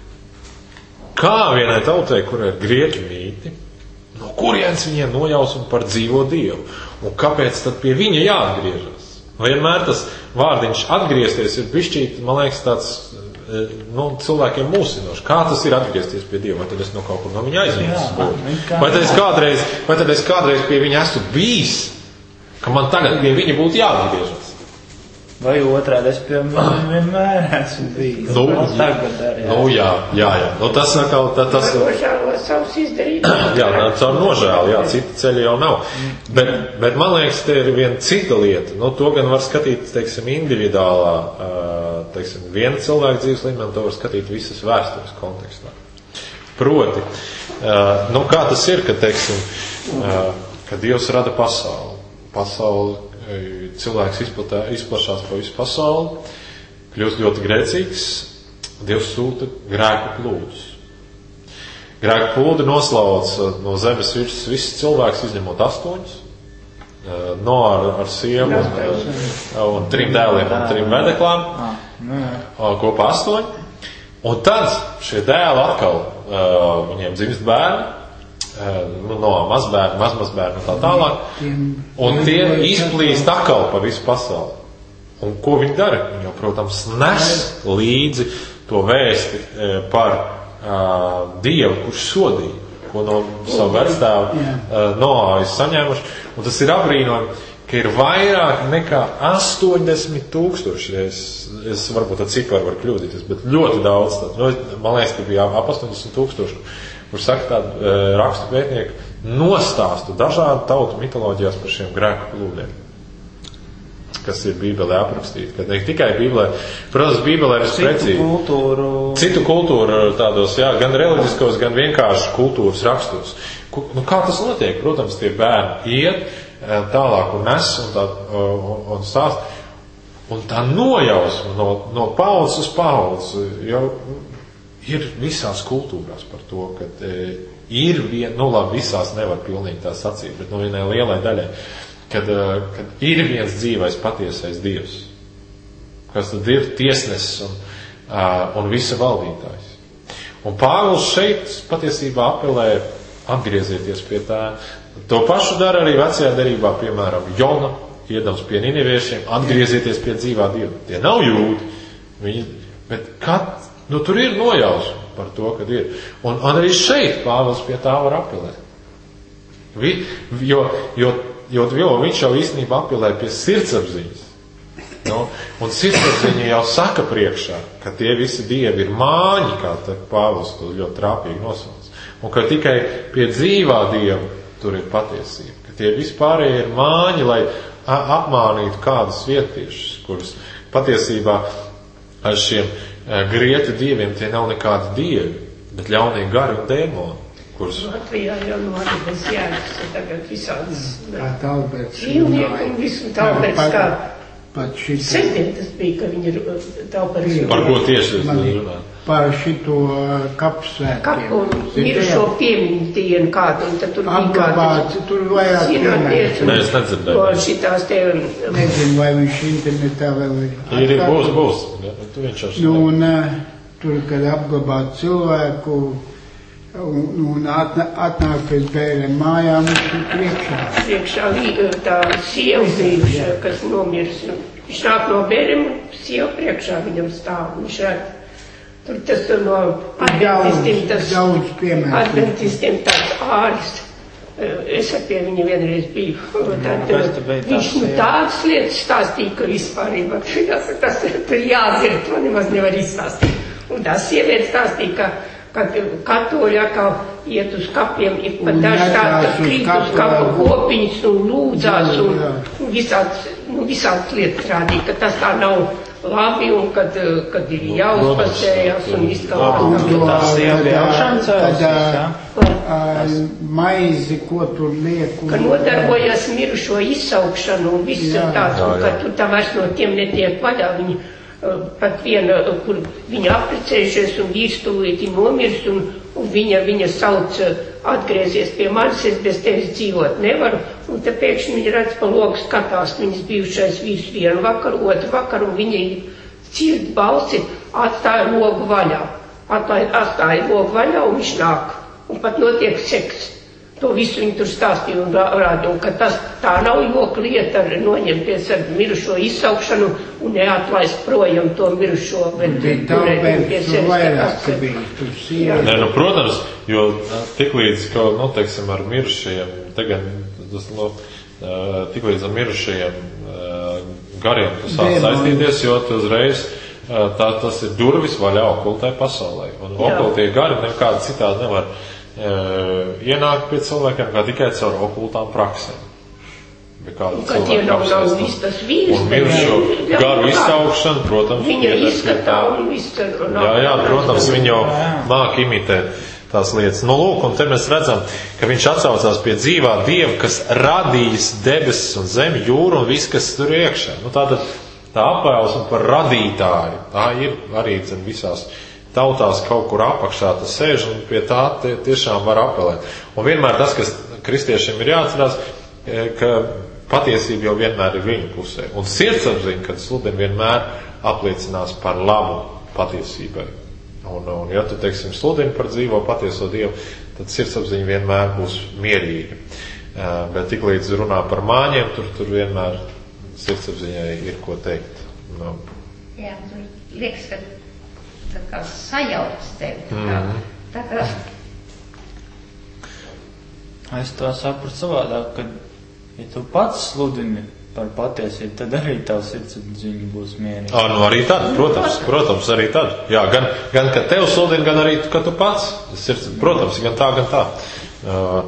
kā vienai tautai, kur ir grieķu mīti, no kurienes viņiem nojausma par dzīvo Dievu? Un kāpēc tad pie viņa jāatgriežas? Vienmēr tas vārdiņš atgriezties ir bišķīt, man liekas, tāds nu, cilvēkiem mūsinoši. Kā tas ir atgriezties pie Dieva? Vai tad es no kaut kur no viņa aizmirsu? Vai tad es kādreiz, vai tad es kādreiz pie viņa esmu bijis, ka man tagad pie viņa būtu jāatgriežas? Vai otrādi, es pie viņiem vienmēr esmu bijis. Nu, tagad arī. Nu, jā, jā, jā. Nu, tas atkal, tā, tas... Nožēlo savus izdarījumus. Jā, caur nožēlu, jā, cita ceļa jau nav. Bet, bet man liekas, te ir viena cita lieta. Nu, to gan var skatīt, teiksim, individuālā, teiksim, viena cilvēka dzīves līmenī, to var skatīt visas vēstures kontekstā. Proti, nu, kā tas ir, ka, teiksim, ka Dievs rada pasauli. Pasauli cilvēks izplatā, izplašās pa visu pasauli, kļūst ļoti grēcīgs, Dievs sūta grēku plūdus. Grēku plūdi noslauc no zemes virsmas visus cilvēkus, izņemot astoņus, no ar, ar sievu un, un trim dēliem un trim vedeklām, kopā astoņi. Un tad šie dēli atkal, viņiem dzimst bērni, no mazbērnu, mazmazbērnu un tā tālāk, un tie izplīst atkal pa visu pasauli. Un ko viņi dara? Viņi jau, protams, nes līdzi to vēsti par uh, Dievu, kurš sodīja, ko no savu vecstāvu uh, Noā ir saņēmuši. Un tas ir apbrīnojami, ka ir vairāk nekā astoņdesmit tūkstoši, es, es varbūt ar ciparu var kļūdīties, bet ļoti daudz. Tad, nu, man liekas, ka bija ap astoņdesmit tūkstoši. Kur saka tādu e, rakstu pētnieku, nostāstu dažādu tautu mitoloģijās par šiem grēku plūdiem, kas ir Bībelē aprakstīti. Kad ne tikai Bībelē, protams, Bībelē ir precīzi. Kultūru. Citu kultūru tādos, jā, gan reliģiskos, gan vienkārši kultūras rakstos. Nu, kā tas notiek? Protams, tie bērni iet tālāk un nes un, tā, un, un stāst. Un tā nojausma no, no paudzes uz paudzi jau ir visās kultūrās par to, ka e, ir vien, nu labi, visās nevar pilnīgi tā sacīt, bet nu vienai lielai daļai, kad, e, kad ir viens dzīvais patiesais Dievs, kas tad ir tiesnesis un, a, un visa valdītājs. Un Pāvils šeit patiesībā apelē atgriezieties pie tā. To pašu dara arī vecajā derībā, piemēram, Jona, iedams pie niniviešiem, atgriezieties pie dzīvā Dieva. Tie nav jūdi, viņi, bet kad nu, tur ir nojausma par to, kad ir. Un, un arī šeit Pāvils pie tā var apelēt. Vi, jo, jo, jo, jo viņš jau īstenībā apelē pie sirdsapziņas. Nu, un sirdsapziņa jau saka priekšā, ka tie visi dievi ir māņi, kā Pāvils to ļoti trāpīgi nosauc. Un ka tikai pie dzīvā Dieva tur ir patiesība. Ka tie vispārējie ir māņi, lai apmānītu kādus vietiešus, kurus patiesībā ar šiem grieķu dieviem tie nav nekādi dievi, bet ļaunie gari un dēmoni, kurus... Latvijā jau no arī bez jēgas, tagad visādas... Kā Talberts. Dzīvnieki un visu Talberts, kā... Pat šito... Sestdien tas bija, ka viņi ir Talberts... Par ko tieši es runāju? Par šito kapsvētkiem. Kapu un mirušo piemiņu dienu kādu, un tad tur bija kāds... Tur vajag piemērs. Nē, es nedzirdēju. To šitās te... Nezinu, vai viņš internetā vēl ir. Ir, ir, būs, būs. Tu viņš ar nu, un tur, kad apglabāt cilvēku un, un atnā, atnāk pēc bērniem mājām, viņš ir priekšā. Priekšā tā sieva bijuša, kas nomirs. Viņš nāk no bērniem, sieva priekšā viņam stāv. Viņš ir tur tas no adventistiem, tas adventistiem tāds āris. Es ar pie viņa vienreiz biju. Tad, viņš nu tādas lietas stāstīja, ka vispārībā tas, tas jādzird, to nemaz nevar izstāstīt. Un tā sieviete stāstīja, ka, kad katoļi atkal iet uz kapiem, ir pat daži tādi, ka krīt uz kapu kopiņas un lūdzās un, un visāds, nu, visāds lietas rādīja, ka tas tā nav labi, un kad, kad ir jāuzpasējās un viss kaut Un kas to tās iebjaušanas tad maizi, ko tur liek. ka nodarbojas mirušo izsaukšanu un viss ir tāds, un ka tu tā vairs no tiem netiek vaļā. Viņi pat viena, kur viņa apprecējušies un vīrs tūlīti nomirs, un, un viņa, viņa sauc atgriezies pie manis, es bez tevis dzīvot nevaru, un te pēkšņi viņa redz pa logu skatās, viņas bijušais vīrs vienu vakaru, otru vakaru, un viņa cird balsi, atstāja logu vaļā, atstāja, atstāja logu vaļā, un viņš nāk, un pat notiek seks. To visu viņi tur stāstīja un rāda, un ka tas tā nav joka lieta ar noņemties ar mirušo izsaukšanu un neatlaist projām to mirušo, bet turēt pie sevis. Nē, nu, protams, jo tiklīdz, ka, nu, teiksim, ar mirušajiem, tagad, tas, nu, tiklīdz ar mirušajiem gariem tu sāk saistīties, jo tu uzreiz, tā, tas ir durvis vaļā okultai pasaulē, un okultie gari nekādi citādi nevar ienāk pie cilvēkiem kā tikai caur okultām praksēm. Un kad tie nav nav viss tas vīrs, un mirušo garu izsaukšanu, protams, viņa izskatā un viss nav. Jā, jā, protams, viņa jau māk imitēt tās lietas. Nu, lūk, un te mēs redzam, ka viņš atsaucās pie dzīvā Dieva, kas radījis debesis un zemi, jūru un viss, kas tur iekšā. Nu, tātad tā apvēlsme par radītāju, tā ir arī zem visās tautās kaut kur apakšā tas sēž, un pie tā tie, tiešām var apelēt. Un vienmēr tas, kas kristiešiem ir jāatcerās, ka patiesība jau vienmēr ir viņu pusē. Un sirdsapziņa, kad sludina, vienmēr apliecinās par labu patiesībai. Un, un ja tu, teiksim, sludini par dzīvo patieso Dievu, tad sirdsapziņa vienmēr būs mierīga. Bet tik līdz runā par māņiem, tur, tur vienmēr sirdsapziņai ir ko teikt. No. Jā, tur liekas, ka tā kā sajauc tevi. Tā kā, mm. tā kā... Es to sapratu savādāk, ka, ja tu pats sludini par patiesību, tad arī tavs sirdsapziņa būs mierīga. Ā, nu arī tad, protams, protams, arī tad. Jā, gan, gan kad tev sludini, gan arī, ka tu pats. Sirds, protams, gan tā, gan tā. Uh,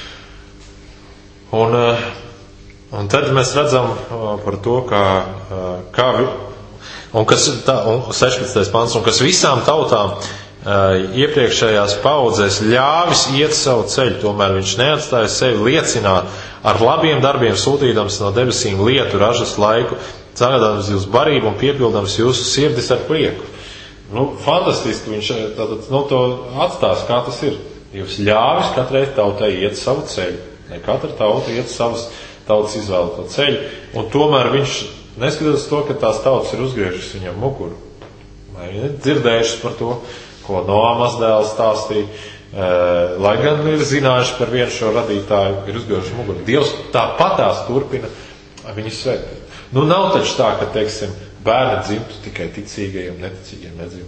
un, uh, un tad mēs redzam uh, par to, kā, uh, kā vi, un kas tā, un sešpadsmitais pants, un kas visām tautām uh, iepriekšējās paudzēs ļāvis iet savu ceļu, tomēr viņš neatstāja sevi liecināt ar labiem darbiem, sūtīdams no debesīm lietu ražas laiku, cēdams jūs barību un piepildams jūsu sirdis ar prieku. Nu, fantastiski viņš tātad, nu, to atstās, kā tas ir. Jūs ļāvis katrai tautai iet savu ceļu. Ne katra tauta iet savas tautas izvēlēto ceļu, un tomēr viņš neskatoties to, ka tās tautas ir uzgriežas viņam muguru. Vai viņi ir dzirdējušas par to, ko Noā mazdēls stāstīja, lai gan ir zinājuši par vienu šo radītāju, ir uzgriežas muguru. Dievs tāpatās turpina viņu svētīt. Nu, nav taču tā, ka, teiksim, bērni dzimtu tikai ticīgajiem, neticīgiem nedzimtu.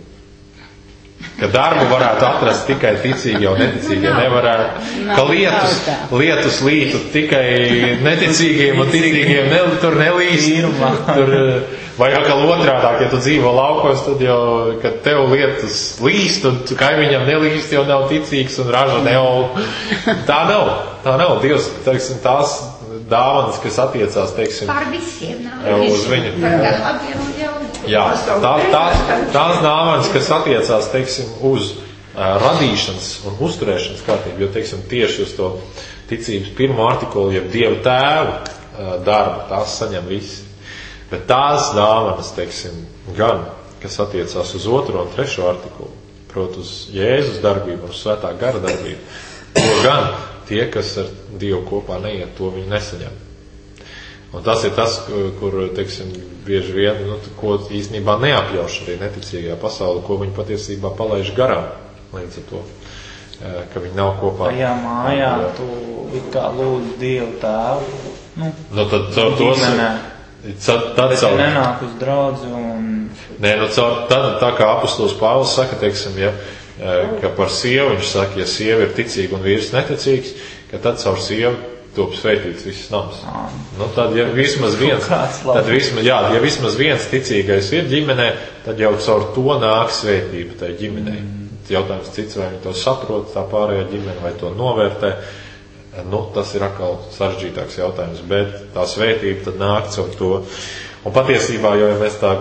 Ka darbu varētu atrast tikai ticīgie un neticīgie nevarētu. Ka lietus, lietus lītu tikai neticīgiem un ticīgiem ne, tur nelīst. Tur, vai jau kā otrādāk, ja tu dzīvo laukos, tad jau, kad tev lietus līst un kaimiņam nelīst, jau nav ticīgs un raža neol. Tā nav. Tā nav. Dievs, teiksim, tās dāvanas, kas attiecās, teiksim, par visiem nav. Uz viņu. Par labiem un ļauniem. Jā, tā, tā, tās dāvanas, kas attiecās, teiksim, uz uh, radīšanas un uzturēšanas kārtību, jo, teiksim, tieši uz to ticības pirmo artikulu, jeb Dieva tēvu uh, darbu, tās saņem visi. Bet tās dāvanas, teiksim, gan, kas attiecās uz otro un trešo artikulu, proti uz Jēzus darbību un uz svētā gara darbību, to gan tie, kas ar Dievu kopā neiet, to viņi nesaņem. Un tas ir tas, kur, teiksim, bieži vien, nu, ko īstenībā neapļauš arī neticīgajā pasaulē, ko viņi patiesībā palaiž garām līdz ar to, ka viņi nav kopā. Tajā mājā tu it kā lūdz Dievu tēvu, nu, nu tad caur tos, tad, tad bet caur, nenāk uz draudzi un... Nē, nu caur, tad tā kā apostols Pāvils saka, teiksim, ja, ka par sievu viņš saka, ja sieva ir ticīga un vīrs neticīgs, ka tad caur sievu top sveitīts viss nams. Nu, tad, ja vismaz viens, tad vismaz, jā, ja vismaz viens ticīgais ir ģimenē, tad jau caur to nāk svētība tai ģimenei. Mm. Jautājums cits, vai viņi to saprot, tā pārējā ģimene, vai to novērtē. Nu, tas ir atkal sarežģītāks jautājums, bet tā svētība tad nāk caur to. Un patiesībā, jo ja mēs tā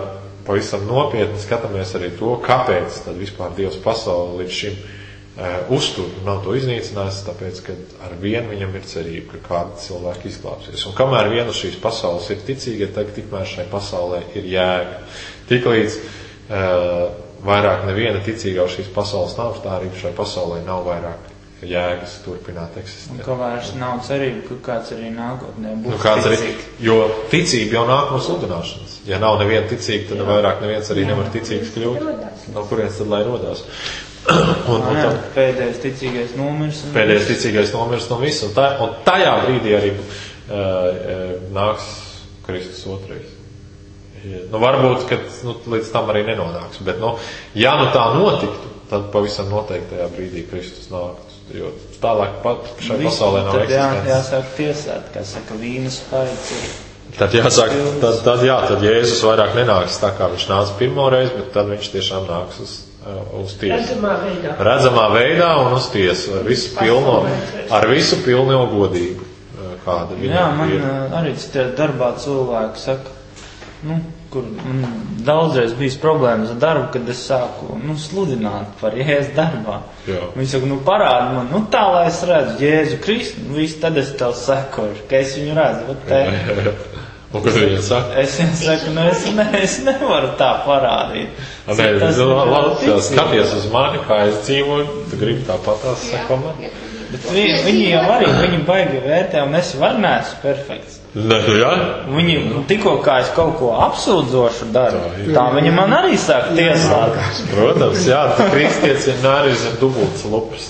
pavisam nopietni skatāmies arī to, kāpēc tad vispār Dievs pasauli līdz šim uh, uztur, nav to iznīcinājis, tāpēc, ka ar vienu viņam ir cerība, ka kāda cilvēka izglābsies. Un kamēr viena šīs pasaules ir ticīga, tad tikmēr šai pasaulē ir jēga. Tiklīdz uh, vairāk neviena ticīgā šīs pasaules nav, tā arī šai pasaulē nav vairāk jēgas turpināt eksistēt. Un ka vairs nav cerība, ka kāds arī nākotnē būs nu, kāds arī, ticīgs. jo ticība jau nāk no sludināšanas. Ja nav neviena ticīga, tad jā. Vairāk neviens arī jā. Nevar ticīgs kļūt. No kurienes tad lai rodās? un, un jā, tad, pēdējais ticīgais nomirs. Pēdējais ticīgais nomirs no visu. Un, tā, un tajā brīdī arī uh, nāks Kristus otrais. Nu, varbūt, ka nu, līdz tam arī nenonāks. Bet, nu, ja nu tā notiktu, tad pavisam noteikti tajā brīdī Kristus nāktu. Jo tālāk pat šai Visu, pasaulē nav eksistents. Tad jā, jāsāk tiesāt, kā saka, vīna spaids ir. Tad jāsāk, tad, tad jā, tad Jēzus vairāk nenāks tā, kā viņš nāca pirmoreiz, bet tad viņš tiešām nāks uz, uz tiesu. Redzamā veidā. Redzamā veidā un uz tiesu, ar visu pilno, ar visu pilno godību, kāda viņam ir. Jā, man ir. Arī citā darbā cilvēki saka, nu, kur man daudzreiz bijis problēmas ar darbu, kad es sāku, nu, sludināt par Jēzus darbā. Jā. Viņi saka, nu, parādi man, nu, tā, lai es redzu Jēzu Kristu, nu, visu tad es tev sekošu, ka es viņu redzu, vat te. Jā, jā. Un kas viņam saka? Es viņam saku, nu, es, ne, es nevaru tā parādīt. A, nē, tas ir labi, skaties uz mani, kā es dzīvoju, tu gribi tāpat tās sako man. Bet viņi, viņi jau arī, viņi baigi vērtē, un es var neesmu perfekts. Ne, jā. Viņi tikko kā es kaut ko apsūdzošu daru, tā, tā viņi man arī sāk tiesāt. Protams, jā, tā kristietis ir arī zem dubultas lupas.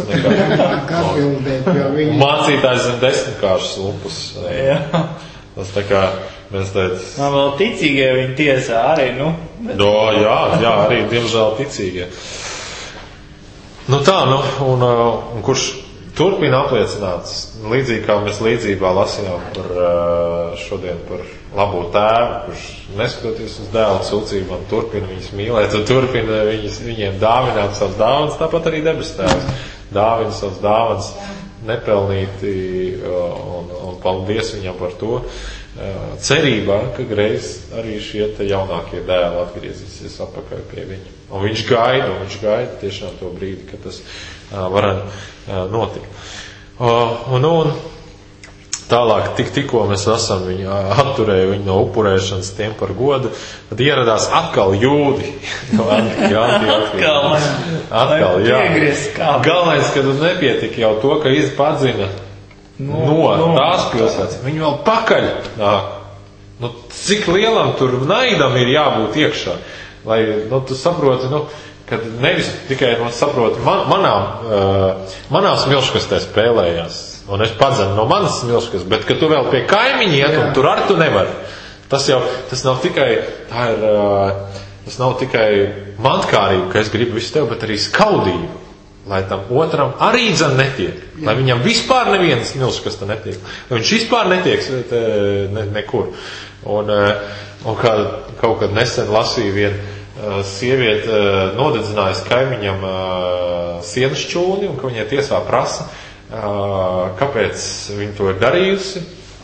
Mācītājs zem desmitkāršas lupas. Jā. Tas tā kā mēs teicu. Man vēl ticīgie viņi tiesā arī, nu. Bet... Do, jā, jā, arī diemžēl ticīgie. Nu tā, nu, un, un kurš turpina apliecināt, līdzīgi kā mēs līdzībā lasījām par šodien par labo tēvu, kurš neskatoties uz dēlu sūdzībām, turpina viņus mīlēt un turpina viņus, viņiem dāvināt savas dāvanas, tāpat arī debes tēvs dāvina savas dāvanas nepelnīti un, un paldies viņam par to, cerībā, ka reiz arī šie te jaunākie dēli atgriezīsies atpakaļ pie viņa. Un viņš gaida, un viņš gaida tiešām to brīdi, kad tas varētu notikt. Un, un tālāk, tik tikko mēs esam viņu atturēju viņu no upurēšanas tiem par godu, tad ieradās atkal jūdi. No, jā, atkal, atkal, jā. Galvenais, ka tu nepietika jau to, ka izpadzina no, no, no tās pilsētas. Viņi vēl pakaļ nāk. Nu, cik lielam tur naidam ir jābūt iekšā, lai, nu, tu saproti, nu, kad nevis tikai, nu, saproti, man, manām, uh, manās milškastē spēlējās, un es padzenu no manas milškas, bet, ka tu vēl pie kaimiņi iet, un tur ar tu nevar. Tas jau, tas nav tikai, tā ir, uh, tas nav tikai mantkārība, ka es gribu visu tev, bet arī skaudība, lai tam otram arī dzen netiek, jā. Lai viņam vispār nevienas milškasta netiek, lai viņš vispār netiek ne, nekur. Un, un kā kaut kad nesen lasīju vienu sievieti nodedzinājusi kaimiņam sienas šķūni, un ka viņai tiesā prasa, kāpēc viņa to ir darījusi.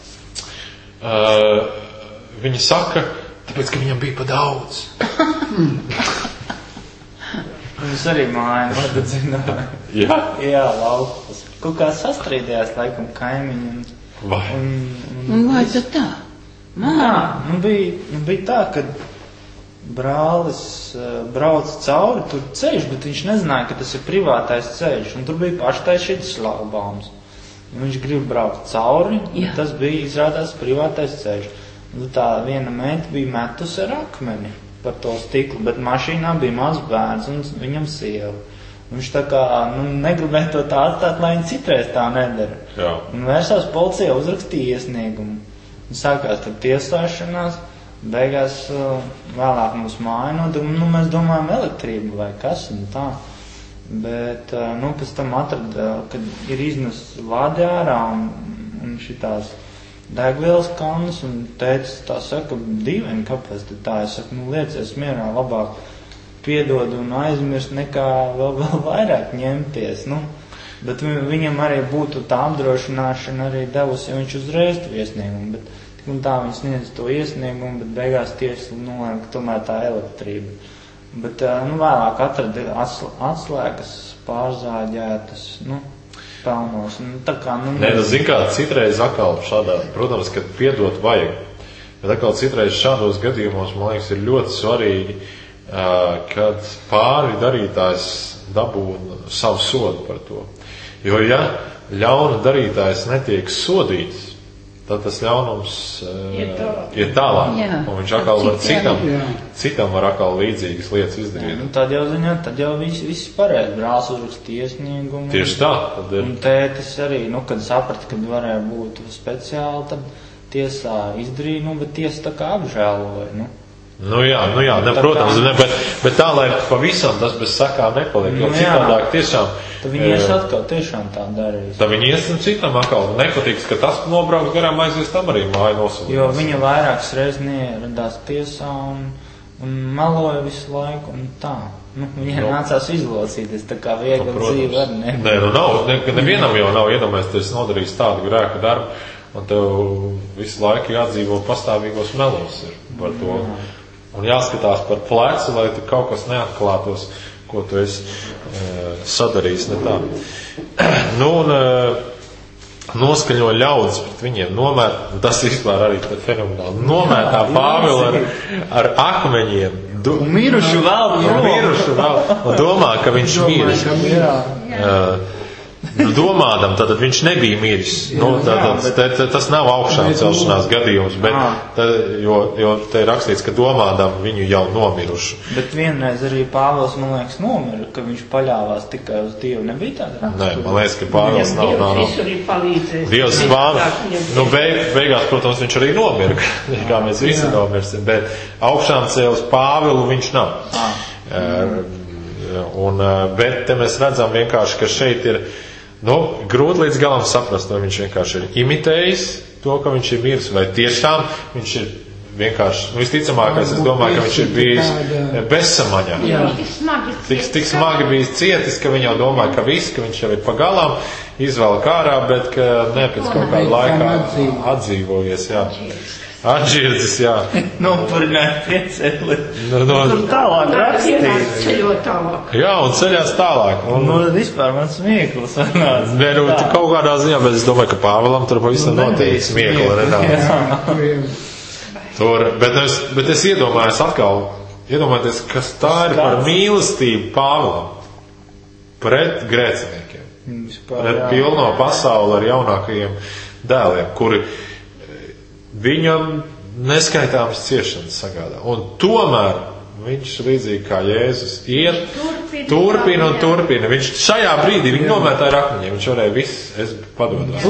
Viņa saka, tāpēc, ka viņam bija pa daudz. Viņš arī māja nodedzināja. Jā? Jā, laukus. Kaut kā sastrīdējās laikam kaimiņi. Vai? Un, un, un vai tad tā? Jā, nu bija, nu bija tā, ka brālis uh, brauca cauri tur ceļš, bet viņš nezināja, ka tas ir privātais ceļš, un tur bija paštaisīts šlagbaums. Viņš grib braukt cauri, un tas bija izrādās privātais ceļš. Un tā viena meita bija metusi ar akmeni par to stiklu, bet mašīnā bija maz bērns un viņam sieva. Viņš tā kā, nu, negribēja to tā atstāt, lai viņi citreiz tā nedara. Jā. Un vērsās policijā, uzrakstīja iesniegumu. Un sākās tur tiesāšanās, beigās uh, vēlāk mums māja nodoma, nu, mēs domājam elektrību vai kas un tā. Bet, uh, nu, pēc tam atrada, kad ir iznesis vādi ārā un, un šitās degvielas kannas, un teica, tā saka, dīvaini, kāpēc tad tā? Es saku, nu, liecies mierā, labāk piedod un aizmirst, nekā vēl, vēl vairāk ņemties, nu. Bet viņam arī būtu tā apdrošināšana arī devusi, ja viņš uzreiz to iesniegumu, bet un tā viņi sniedz to iesniegumu, bet beigās tiesa nolēma, ka tomēr tā elektrība. Bet, nu, vēlāk atrada atslēgas pārzāģētas, nu, pelnos. Nu, tā kā, nu... Nē, nu, zin kā, citreiz atkal šādā, protams, ka piedot vajag. Bet atkal citreiz šādos gadījumos, man liekas, ir ļoti svarīgi, kad pāri darītājs dabūna savu sodu par to. Jo, ja ļauna darītājs netiek sodīts, tad tas ļaunums uh, ir tālāk. Jā. Un viņš atkal var citam, citam var atkal līdzīgas lietas izdarīt. Nu, tad jau, ziņā, tad jau viss, viss pareizi. Brālis uzrakstīja iesniegumu. Tieši tā. Tad ir. Un tētis arī, nu, kad saprata, kad varēja būt speciāli, tad tiesā izdarīja, nu, bet tiesa tā kā apžēloja, nu. Nu jā, nu jā, ne, protams, ne, bet, bet tā, lai pavisam tas bez sakām nepaliek, jo nu, citādāk tiešām... Tad viņi ies atkal tiešām tā darīs. Tad viņi ies un citam atkal nepatiks, ka tas nobrauks garām aizies tam arī māju nosūdīt. Jo viņa vairākas reizes neieradās tiesā un, un meloja visu laiku un tā. Nu, viņai no. nācās izlocīties, tā kā viegli no, dzīve arī nebija. Nē, nu nav, ne, nevienam jau nav iedomājies, ka esi nodarījis tādu grēku darbu, un tev visu laiku jādzīvo pastāvīgos melos ir par to. Jā. Un jāskatās par plecu, lai tu kaut kas neatklātos, ko tu esi e, sadarījis ne tā. Nu, un e, noskaņo ļaudis pret viņiem, nomēr, tas vispār arī fenomenāli, nomētā Pāvilu ar, ar akmeņiem. Du, un mirušu vēl, un mirušu vēl, un domā, ka viņš miris. Jā. E, domādam, tad viņš nebija miris. Nu, tad, tad, tas nav augšām celšanās gadījums, bet, tad, jo, jo te ir rakstīts, ka domādam viņu jau nomiruši. Bet vienreiz arī Pāvils, man liekas, nomira, ka viņš paļāvās tikai uz Dievu. Nebija tāda rakstīta? Nē, man liekas, ka Pāvils nav. nav, nav. Dievs Pāvils. Nu, beig, beigās, protams, viņš arī nomira, kā mēs visi nomirsim, bet augšām cēlis Pāvilu viņš nav. Uh, un, bet te mēs redzam vienkārši, ka šeit ir nu, grūti līdz galam saprast, vai viņš vienkārši ir imitējis to, ka viņš ir miris, vai tiešām viņš ir vienkārši, nu, visticamākais, es domāju, ka viņš ir bijis bezsamaņā. Tik, tik smagi bijis cietis, ka viņi jau domāja, ka viss, ka viņš jau ir pagalām, izvēl kārā, bet ka ne pēc kaut kāda laikā atdzīvojies, jā. Atžirdzis, jā. Nopurināt pieceli. No, no, Tur tālāk rakstīt. Ceļot tālāk. Jā, un ceļās tālāk. Un, nu, vispār man smieklis sanāca. Nē, nu, kaut kādā ziņā, bet es domāju, ka Pāvilam tur pavisam noteikti smiekli nenāca. Tur, bet es, bet es iedomājos atkal, iedomājieties, kas tā ir par mīlestību Pāvilam pret grēciniekiem. Pret pilno pasauli ar jaunākajiem dēliem, kuri viņam neskaitāmas ciešanas sagādā. Un tomēr viņš līdzīgi kā Jēzus iet, turpina, turpina un turpina. Viņš šajā brīdī viņu nomētā ar akmeņiem. Viņš varēja viss, es padodos.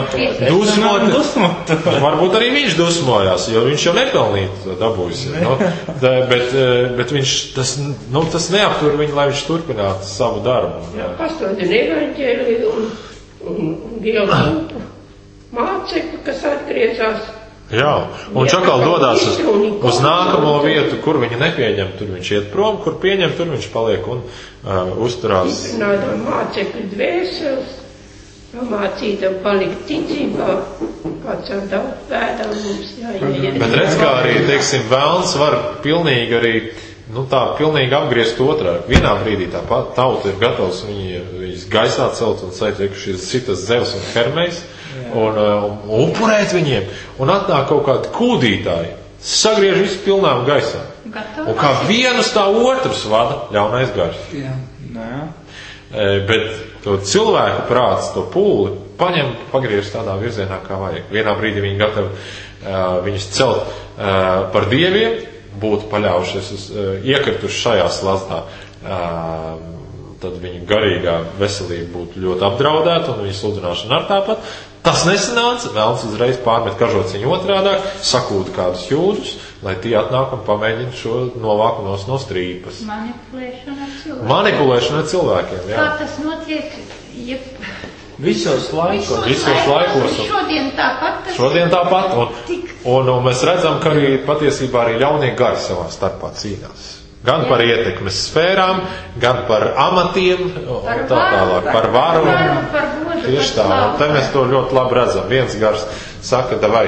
Dusmot. Varbūt arī viņš dusmojās, jo viņš jau nepelnītu dabūjis. Nu, bet, bet viņš, tas, nu, tas neaptur viņu, lai viņš turpinātu savu darbu. Jā, pastodina evaņģēliju un, un, un Dievu mācekli, kas atgriezās. Jā, un viņš atkal dodās uz, uz nākamo vietu, kur viņu nepieņem, tur viņš iet prom, kur pieņem, tur viņš paliek un uh, uzturās. Izrunādām mācekļu dvēseles, mācīdam palikt ticībā, kāds jau daudz vēdā mums jāiet. Bet redz, kā arī, teiksim, vēlns var pilnīgi arī, nu tā, pilnīgi apgriezt otrā. Vienā brīdī tā tauta ir gatavs viņi, viņas gaisā celt un sait, ka šīs citas Zevs un Hermejs. Un, un, un upurēt viņiem, un atnāk kaut kādi kūdītāji, sagriež visu pilnām gaisā. Un kā vienus tā otrus vada ļaunais gars. Jā. Jā. E, bet to cilvēku prāts, to pūli, paņem, pagriež tādā virzienā, kā vajag. Vienā brīdī viņi gatavi uh, viņus celt uh, par dieviem, būtu paļaujušies uz, uh, iekrituši šajā slazdā. Uh, tad viņu garīgā veselība būtu ļoti apdraudēta, un viņu sludināšana ar tāpat. Tas nesanāca, vēlns uzreiz pārmet kažociņu otrādāk, sakūta kādus jūdus, lai tie atnāk un pamēģina šo novākunos no strīpas. Manipulēšana ar cilvēkiem. Manipulēšana ar cilvēkiem, jā. Kā tas notiek, ja... Visos laikos. Visos laikos. Šodien tāpat. Šodien tāpat, un, un, un mēs redzam, ka arī patiesībā arī ļaunie gari savā starpā cīnās. Gan par ietekmes sfērām, gan par amatiem, par tā tālāk, par varu. Par varu, par godu, tieši tā, un te mēs to ļoti labi redzam. Viens gars saka, davai,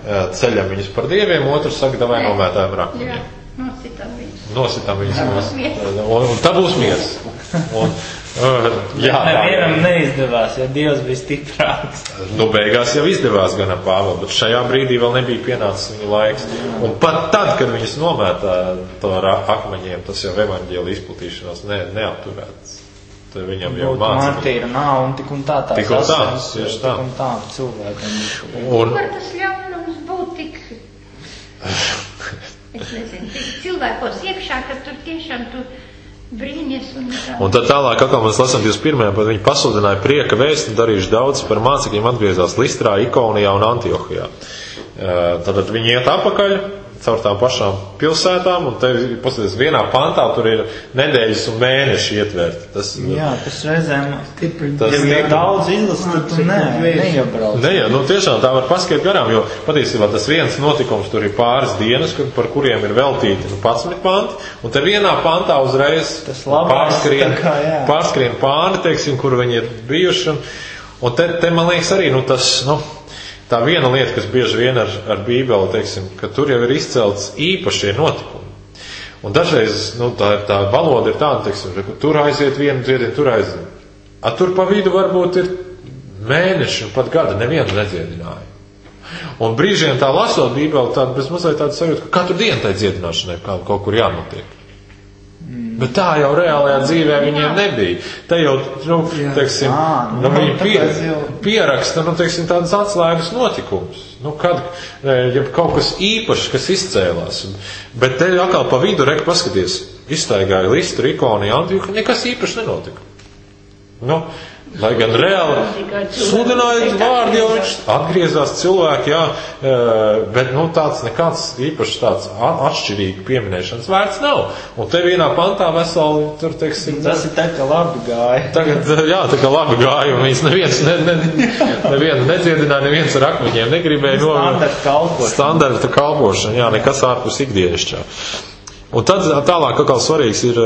ceļam viņus par dieviem, otrs saka, davai nomētājam rakmeņiem. Jā, nositām viņus. Nositām viņus. Un, un tad būs miers. Un, uh, jā, Nevienam neizdevās, jo Dievs bija stiprāks. Nu, beigās jau izdevās gan ar Pāvelu, bet šajā brīdī vēl nebija pienācis viņa laiks. Un pat tad, kad viņus nomētā to akmeņiem, tas jau evaņģēlija izplatīšanās ne, neapturēts. Tad viņam jau mācīja. Martīra nav un tik un tā tās Tik un tā, asins, tieši tā. Tik un tā cilvēkam. Un, Var tas ļaunums būt tik, es nezinu, tik cilvēkos iekšā, ka tur tiešām tu brīnies un tā. un tad tālāk, kā mēs lasām divdesmit pirmajā, pat viņi pasludināja prieka vēstu un darījuši daudz par mācekļiem atgriezās Listrā, Ikonijā un Antiohijā. Tad viņi iet apakaļ caur tām pašām pilsētām, un te, paskatās, vienā pantā tur ir nedēļas un mēneši ietverti. Tas, Jā, tas reizēm, Tas ja stipri. ir daudz izlases, tad tu ne, neiebrauc. Ne, jā, nu tiešām tā var paskatīt garām, jo patiesībā tas viens notikums tur ir pāris dienas, kur, par kuriem ir veltīti nu, padsmit panti, un te vienā pantā uzreiz Tas labais, pārskrien, tā kā, jā. pārskrien pāni, teiksim, kur viņi ir bijuši, un, un te, te man liekas arī, nu tas, nu, tā viena lieta, kas bieži vien ar, ar Bībeli, teiksim, ka tur jau ir izcelts īpašie notikumi. Un dažreiz, nu, tā, tā valoda ir tāda, teiksim, ka tur aiziet vienu dziedienu, tur aiziet. A tur pa vidu varbūt ir mēneši un pat gada nevienu nedziedināja. Un brīžiem tā lasot Bībeli, tāda bez mazliet tāda sajūta, ka katru dienu tai dziedināšanai kaut kur jānotiek. Bet tā jau reālajā dzīvē viņiem nebija. Te jau, nu, teiksim, Jā, nu, nu, viņi pie, jau... pieraksta, nu, teiksim, tādas atslēgas notikumus. Nu, kad, ja kaut kas īpašs, kas izcēlās. Bet te atkal pa vidu, rek, paskaties, izstaigāja Listru, Ikoniju, Antiohiju, nekas īpašs nenotika. Nu, lai gan reāli sludināja vārdi, jau viņš atgriezās cilvēki, jā, bet, nu, tāds nekāds īpašs tāds atšķirīgi pieminēšanas vērts nav. Un te vienā pantā veseli, tur, teiksim, Tas ir tā, ka labi gāja. tagad, jā, tā kā labi gāja, un viņas neviens, ne, ne, nevienu nedziedināja, neviens ar akmeņiem negribēja no Standarta kalpošana. standarta kalpošana, jā, nekas ārpus ikdienišķā. Un tad tālāk, kā svarīgs ir,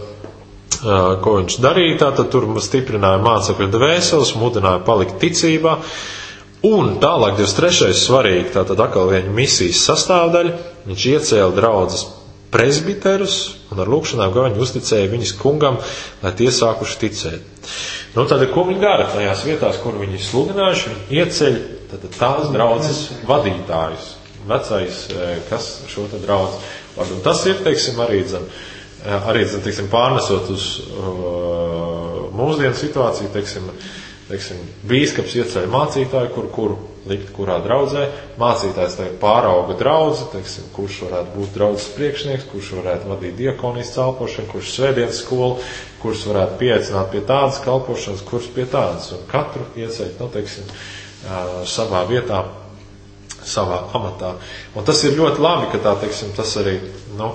ko viņš darīja, tātad tur stiprināja mācekļu dvēseles, mudināja palikt ticībā, un tālāk divdesmit trešais svarīgi, tātad atkal viņa misijas sastāvdaļa, viņš iecēla draudzes presbiterus, un ar lūkšanām gaviņu uzticēja viņas kungam, lai tie sākuši ticēt. Nu, tad, ko viņi dara tajās vietās, kur viņi sludinājuši, viņi ieceļ tātad tās draudzes vadītājus, vecais, kas šo te draudzi vada. Un tas ir, teiksim, arī, zin, arī, zin, teiksim, pārnesot uz uh, mūsdienu situāciju, teiksim, teiksim, bīskaps ieceļ mācītāju, kur, kur likt kurā draudzē, mācītājs tagad pārauga draudzi, teiksim, kurš varētu būt draudzes priekšnieks, kurš varētu vadīt diakonijas kalpošanu, kurš svētdienas skolu, kurš varētu pieaicināt pie tādas kalpošanas, kurš pie tādas, un katru ieceļ, nu, teiksim, uh, savā vietā, savā amatā. Un tas ir ļoti labi, ka tā, teiksim, tas arī, nu,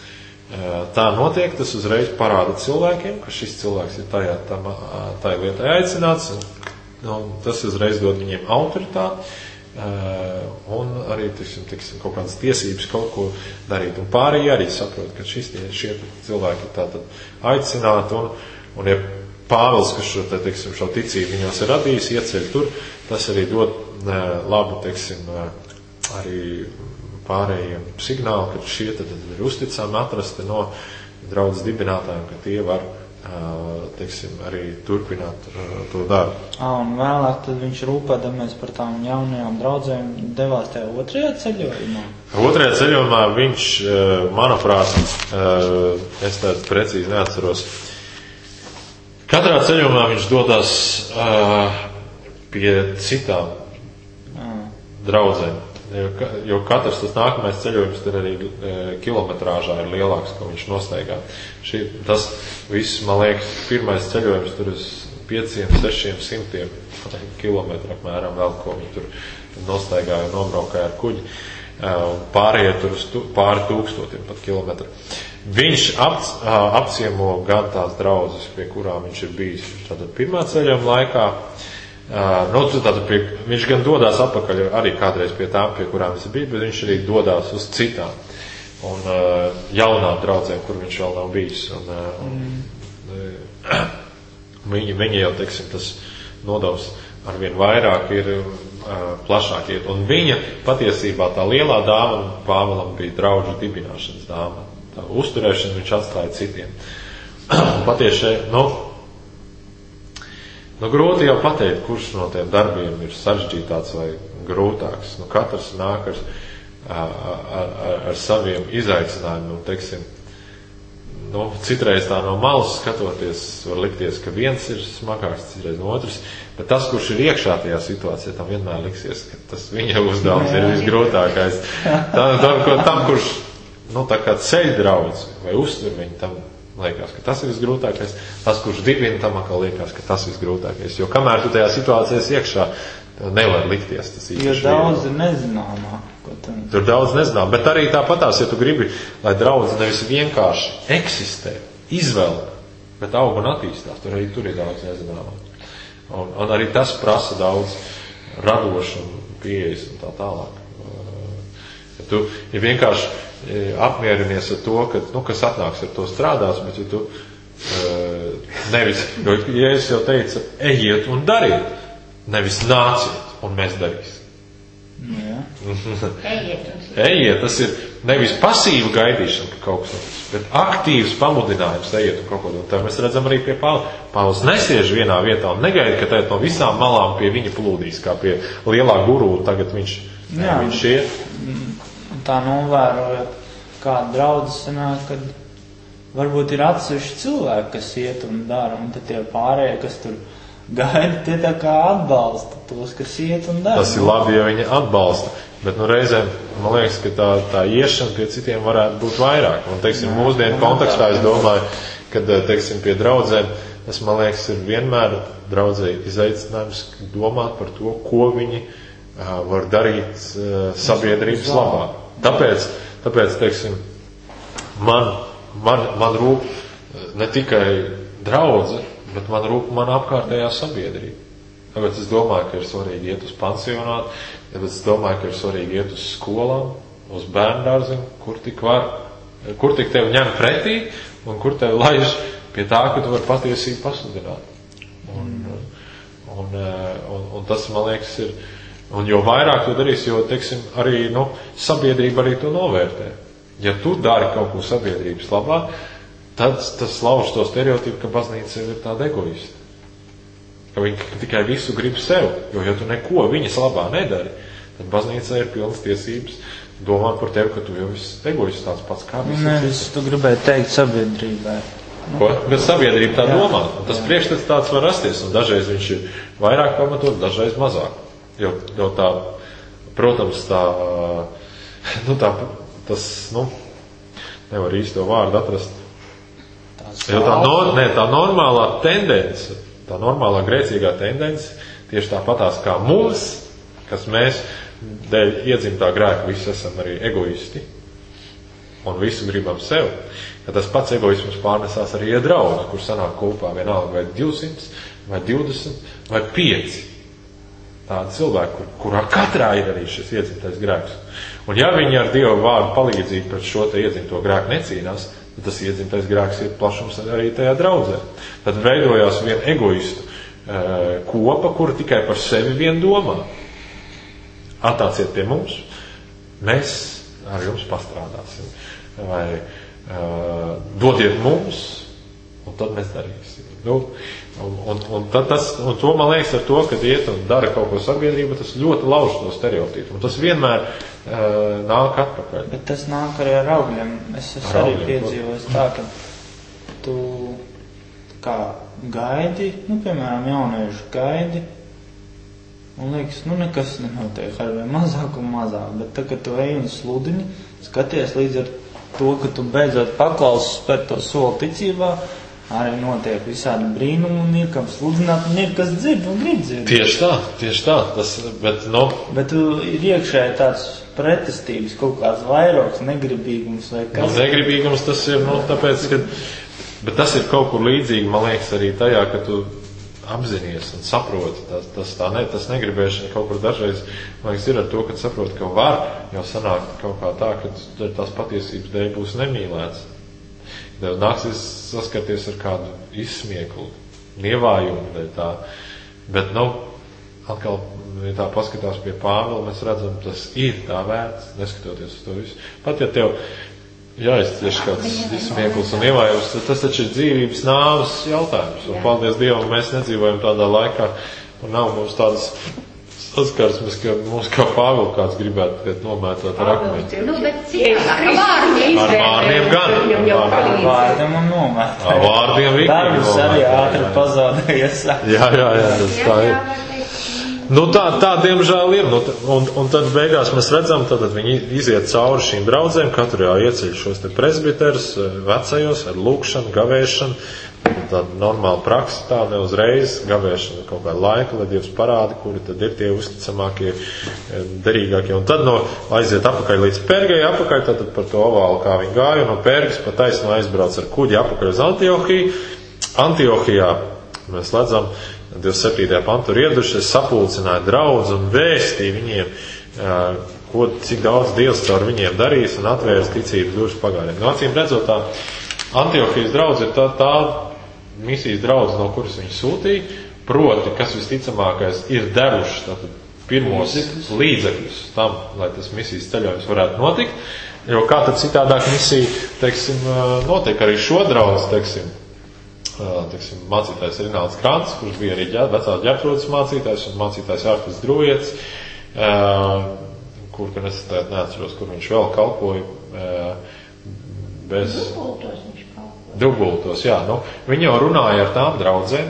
tā notiek, tas uzreiz parāda cilvēkiem, ka šis cilvēks ir tajā, tam, tajā lietai aicināts, un, un tas uzreiz dod viņiem autoritāti, un arī, tiksim, tiksim, kaut kādas tiesības kaut ko darīt. Un pārējie arī saprot, ka šis, šie cilvēki ir tātad aicināti, un, un ja Pāvils, kas šo, te, tiksim, šo ticību viņos ir radījis, ieceļ tur, tas arī dod labu, teiksim, arī pārējiem signāli, ka šie tad ir uzticami atrasti no draudzes dibinātājiem, ka tie var, teiksim, arī turpināt to darbu. Ā, un vēlāk tad viņš rūpēdamies par tām jaunajām draudzēm devās tajā otrajā ceļojumā? Otrajā ceļojumā viņš, manuprāt, es tādu precīzi neatceros, katrā ceļojumā viņš dodas pie citām draudzēm. Jo, jo katrs tas nākamais ceļojums ir arī e, kilometrāžā ir lielāks, ko viņš nostaigā. Šī, tas viss, man liekas, pirmais ceļojums tur uz pieciem, sešiem simtiem kilometru apmēram vēl, ko viņi tur nostaigāja un nobraukāja ar kuģi. E, pārējie tur uz tu, pāri tūkstotiem pat kilometru. Viņš ap, apciemo gan tās draudzes, pie kurām viņš ir bijis. Tātad pirmā ceļojuma laikā Uh, nu, tātad pie, viņš gan dodās atpakaļ arī kādreiz pie tām, pie kurām viņš bija, bet viņš arī dodās uz citām un uh, jaunām draudzēm, kur viņš vēl nav bijis. Un, uh, un, uh, viņi, viņi jau, teiksim, tas nodevs arvien vairāk ir plašāk iet. Un viņa patiesībā tā lielā dāvana Pāvilam bija draudžu dibināšanas dāvana. Tā uzturēšana viņš atstāja citiem. Patieši, nu, nu, grūti jau pateikt, kurš no tiem darbiem ir sarežģītāks vai grūtāks. Nu, katrs nāk ar, ar, ar, ar saviem izaicinājumiem, teiksim, nu, citreiz tā no malas skatoties, var likties, ka viens ir smagāks, citreiz no otrs, bet tas, kurš ir iekšā tajā situācijā, tam vienmēr liksies, ka tas viņa uzdevums ir visgrūtākais. Tam, tam, tam kurš, nu, tā kā ceļ draudz vai uztur viņu, tam liekas, ka tas ir visgrūtākais. Tas, kurš dibina, tam atkal liekas, ka tas ir visgrūtākais. Jo kamēr tu tajā situācijā iekšā, nevar likties tas īpaši. Jo daudz ir nezināmā. Tur daudz nezinām, bet arī tāpatās, ja tu gribi, lai draudze nevis vienkārši eksistē, izvēl, bet aug un attīstās, tur arī tur ir daudz nezināmā. Un, un arī tas prasa daudz radošu un pieejas un tā tālāk. Ja tu ja vienkārši apmierinies ar to, ka, nu, kas atnāks ar to strādās, bet ja tu nevis, jo Jēzus jau teica, ejiet un dariet, nevis nāciet un mēs darīsim. Jā. Ejiet, ejiet, tas ir nevis pasīva gaidīšana, ka kaut kas notiks, bet aktīvs pamudinājums ejiet un kaut ko. Un tā mēs redzam arī pie Pāvila. Pāvils nesiež vienā vietā un negaida, ka tagad no visām malām pie viņa plūdīs, kā pie lielā gurū, tagad viņš, ne, viņš iet. Tā novērojot, kāda draudze sanāk, kad varbūt ir atsevišķi cilvēki, kas iet un dara, un tad tie pārējie, kas tur gaida, tie tā kā atbalsta tos, kas iet un dara. Tas ir labi, ja viņi atbalsta, bet nu reizēm, man liekas, ka tā, tā iešana pie citiem varētu būt vairāk. Un, teiksim, mūsdienu kontekstā es domāju, kad, teiksim, pie draudzēm, tas, man liekas, ir vienmēr draudzēji izaicinājums domāt par to, ko viņi uh, var darīt uh, sabiedrības labā. Tāpēc, tāpēc, teiksim, man, man, man rūp ne tikai draudze, bet man rūp man apkārtējā sabiedrība. Tāpēc es domāju, ka ir svarīgi iet uz pansionātu, tāpēc es domāju, ka ir svarīgi iet uz skolām, uz bērndārziem, kur tik var, kur tik tev ņem pretī un kur tev laiž pie tā, ka tu vari patiesību pasludināt. Un, un, un, un tas, man liekas, ir, un jo vairāk tu darīsi, jo, teiksim, arī, nu, sabiedrība arī to novērtē. Ja tu dari kaut ko sabiedrības labā, tad tas lauž to stereotipu, ka baznīca ir tāda egoista. Ka viņi tikai visu grib sev, jo ja tu neko viņas labā nedari, tad baznīca ir pilnas tiesības domāt par tevi, ka tu jau esi egoists tāds pats kā visi. Nē, es tu gribēju teikt sabiedrībai. Ko? Bet sabiedrība tā domā, un tas priekšstats tāds var rasties, un dažreiz viņš ir vairāk pamatot, dažreiz mazāk. Jo, jo tā, protams, tā, nu tā, tas, nu, nevar īsti to vārdu atrast. Jo tā, no, ne, tā normālā tendence, tā normālā grēcīgā tendence, tieši tāpatās kā mums, kas mēs dēļ iedzimtā grēka visi esam arī egoisti un visu gribam sev, ka tas pats egoisms pārnesās arī ja draudz, kur sanāk kopā vienalga vai divsimt, vai divdesmit, vai pieci tādi cilvēki, kur, kurā katrā ir arī šis iedzimtais grēks. Un ja viņi ar Dievu vārdu palīdzību pret šo te iedzimto grēku necīnās, tad tas iedzimtais grēks ir plašums arī tajā draudzē. Tad veidojās viena egoistu e, kopa, kura tikai par sevi vien domā. Atnāciet pie mums, mēs ar jums pastrādāsim. Vai uh, dodiet mums, un tad mēs darīsim. Nu, un, un, un, tad tas, un to man liekas ar to, kad iet un dara kaut ko sabiedrība, tas ļoti lauž to stereotipu. Un tas vienmēr uh, nāk atpakaļ. Bet tas nāk arī ar augļiem. Es esmu arī piedzīvojis tā, ka tu kā gaidi, nu, piemēram, jauniešu gaidi, un liekas, nu, nekas nenotiek, ar vien mazāk un mazāk. Bet tad, kad tu ej un sludini, skaties līdz ar to, ka tu beidzot paklausi spēr to soli ticībā, arī notiek visādi brīnumi un ir kam sludināt un ir kas dzird un grib dzird. Tieši tā, tieši tā. Tas, bet, no... bet ir iekšēji tāds pretestības, kaut kāds vairoks, negribīgums vai kas. No, negribīgums tas ir, nu, tāpēc, ka, bet tas ir kaut kur līdzīgi, man liekas, arī tajā, ka tu apzinies un saproti, tas, tas, tā ne, tas negribēšana kaut kur dažreiz, man liekas, ir ar to, ka saproti, ka var jau sanākt kaut kā tā, ka tās patiesības dēļ būs nemīlēts. Tev nāksies saskarties ar kādu izsmieklu, nievājumu dēļ tā, bet, nu, atkal ja tā paskatās pie Pāvila, mēs redzam, tas ir tā vērts, neskatoties uz to visu. Pat ja tev jāizcieš kāds smieklis un ievājums, tas taču ir dzīvības nāves jautājums. Un paldies Dievam, mēs nedzīvojam tādā laikā, un nav mums tādas saskarsmes, ka mums kā Pāvilu kāds gribētu nomētot ar akmeni. Nu, bet citāk, vārdiem. Ar vārdiem gan. Ar vārdiem un nomēt. Ar vārdiem vīkīgi. Darbs arī ātri pazaudējies. Jā, jā, jā, tas tā ir. Nu tā, tā diemžēl ir. Nu, un, un tad beigās mēs redzam, tad viņi iziet cauri šīm draudzēm, katru jau ieceļ šos te presbiterus, vecajos, ar lūkšanu, gavēšanu. Tāda normāla praksa, tā neuzreiz gavēšana kaut kāda laika, lai Dievs parāda, kuri tad ir tie uzticamākie, derīgākie. Un tad no aiziet apakaļ līdz Pergai, apakaļ tad par to ovālu, kā viņi gāja, un no Pergas pa taisno aizbrauc ar kuģi apakaļ uz Antiohiju. Antiohijā mēs redzam, divdesmit septītajā pantā tur iedušies, sapulcināja draudzi un vēstīja viņiem, ko, cik daudz Dievs caur viņiem darīs un atvērs ticības durvis pagādiem. No acīm redzot, tā Antiohijas draudze ir tā, tā misijas draudze, no kuras viņi sūtīja, proti, kas visticamākais ir devuši tātad pirmos līdzekļus tam, lai tas misijas ceļojums varētu notikt, jo kā tad citādāk misija, teiksim, notiek arī šo draudzi, teiksim, teiksim, mācītājs Rinalds Krants, kurš bija arī ģē, vecās ģērbrodas mācītājs un mācītājs Ārtis Drujets, kur, ka es neatceros, kur viņš vēl kalpoja, bez... Dubultos viņš kalpoja. Dubultos, jā. Nu, viņi jau runāja ar tām draudzēm.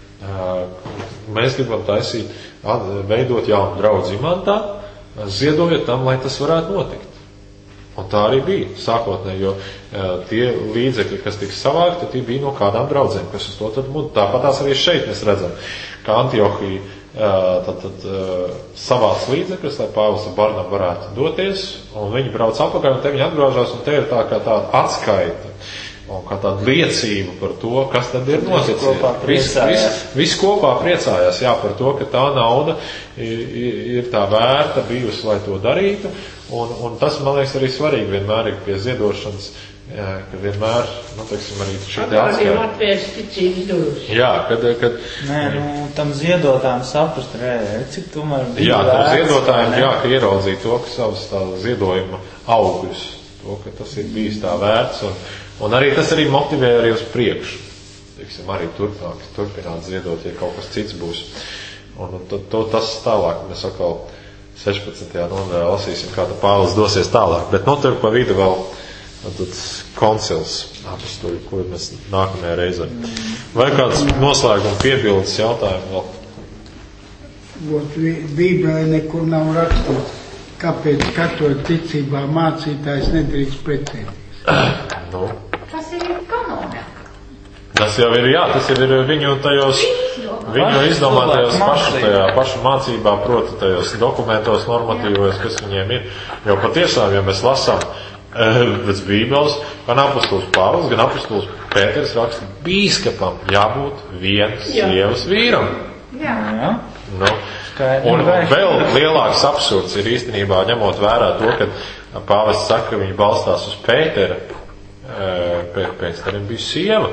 Mēs gribam taisīt, veidot jaunu draudzi Imantā, ziedojot tam, lai tas varētu notikt. Un tā arī bija sākotnēji, jo tie līdzekļi, kas tika savākti, tie bija no kādām draudzēm, kas uz to tad mūtu. Tāpatās arī šeit mēs redzam, ka Antiohija tad, tad savāc līdzekļus, lai Pāvils un Barnaba varētu doties, un viņi brauc apakaļ, un te viņi atgrāžās, un te ir tā kā tāda atskaita, un kā tāda liecība par to, kas tad ir noticis. Viss vis, vis kopā priecājās, jā, par to, ka tā nauda ir, ir tā vērta bijusi, lai to darītu, un, un tas, man liekas, arī svarīgi vienmēr ir pie ziedošanas, jā, ka vienmēr, nu, teiksim, arī šī te atskaita. Atvērs ticības durvis. Jā, kad, kad... Nē, nu, tam ziedotājiem saprast, rē, cik tomēr bija jā, tam vērts, ziedotājiem, jā, ka ieraudzīt to, ka savas tā ziedojuma augļus, to, ka tas ir bijis tā vērts, un, un arī tas arī motivē arī uz priekšu. Teiksim, arī turpināt, turpināt ziedot, ja kaut kas cits būs. Un, un to, to, tas tālāk, mēs atkal sešpadsmitajā nodaļā lasīsim, kā tā Pāvils dosies tālāk. Bet no tur pa vidu vēl tad koncils apustuļi, ko mēs nākamajā reizē. Vai kāds noslēguma piebildes jautājumu vēl? Ot, Bībelē nekur nav rakstīts, kāpēc katoļu ticībā mācītājs nedrīkst precēties. Nu. Tas ir kanonā. Tas jau ir, jā, tas jau ir viņu tajos, viņu izdomātajos pašu, tajā pašu mācībā, proti tajos dokumentos, normatīvos, kas viņiem ir. Jo patiešām, ja mēs lasām pēc Bībeles, gan apostols Pāvils, gan apostols Pēters raksta, bīskapam jābūt vienas sievas vīram. Jā. Jā. Nu, un vēl lielāks absurds ir īstenībā ņemot vērā to, ka Pāvests saka, ka viņi balstās uz Pētera, Pēterim bija sieva.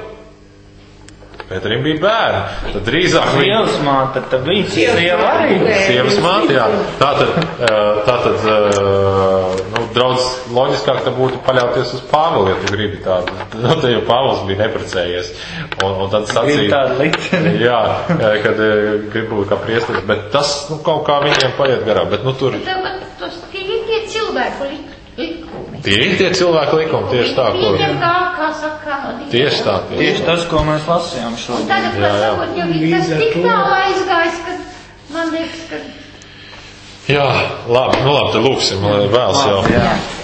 Pēterim bija bērni, tad drīzāk viņa... Sievas māte, tad viņa sieva arī. Sievas māte, jā. Tātad, tātad, nu, draudz, loģiskāk tā būtu paļauties uz Pāvilu, ja tu gribi tādu. Nu, te jau Pāvils bija neprecējies. Un, un tad sacīja... Grib tādu likteni. Jā, kad grib būt kā priesteris, bet tas, nu, kaut kā viņiem paiet garām. Bet, nu, tur... Tas tie ir tie cilvēku likumi. Tie ir tie cilvēku likumi, tieši tā, ko... Viņam tā, kā saka, tieši tā, tieši, tieši tas, ko mēs lasījām un šodien. tagad, kā sakot, jau ir tas tik tālu aizgājis, ka man liekas, ka... Jā, labi, nu labi, tad lūksim, vēls jau. Jā.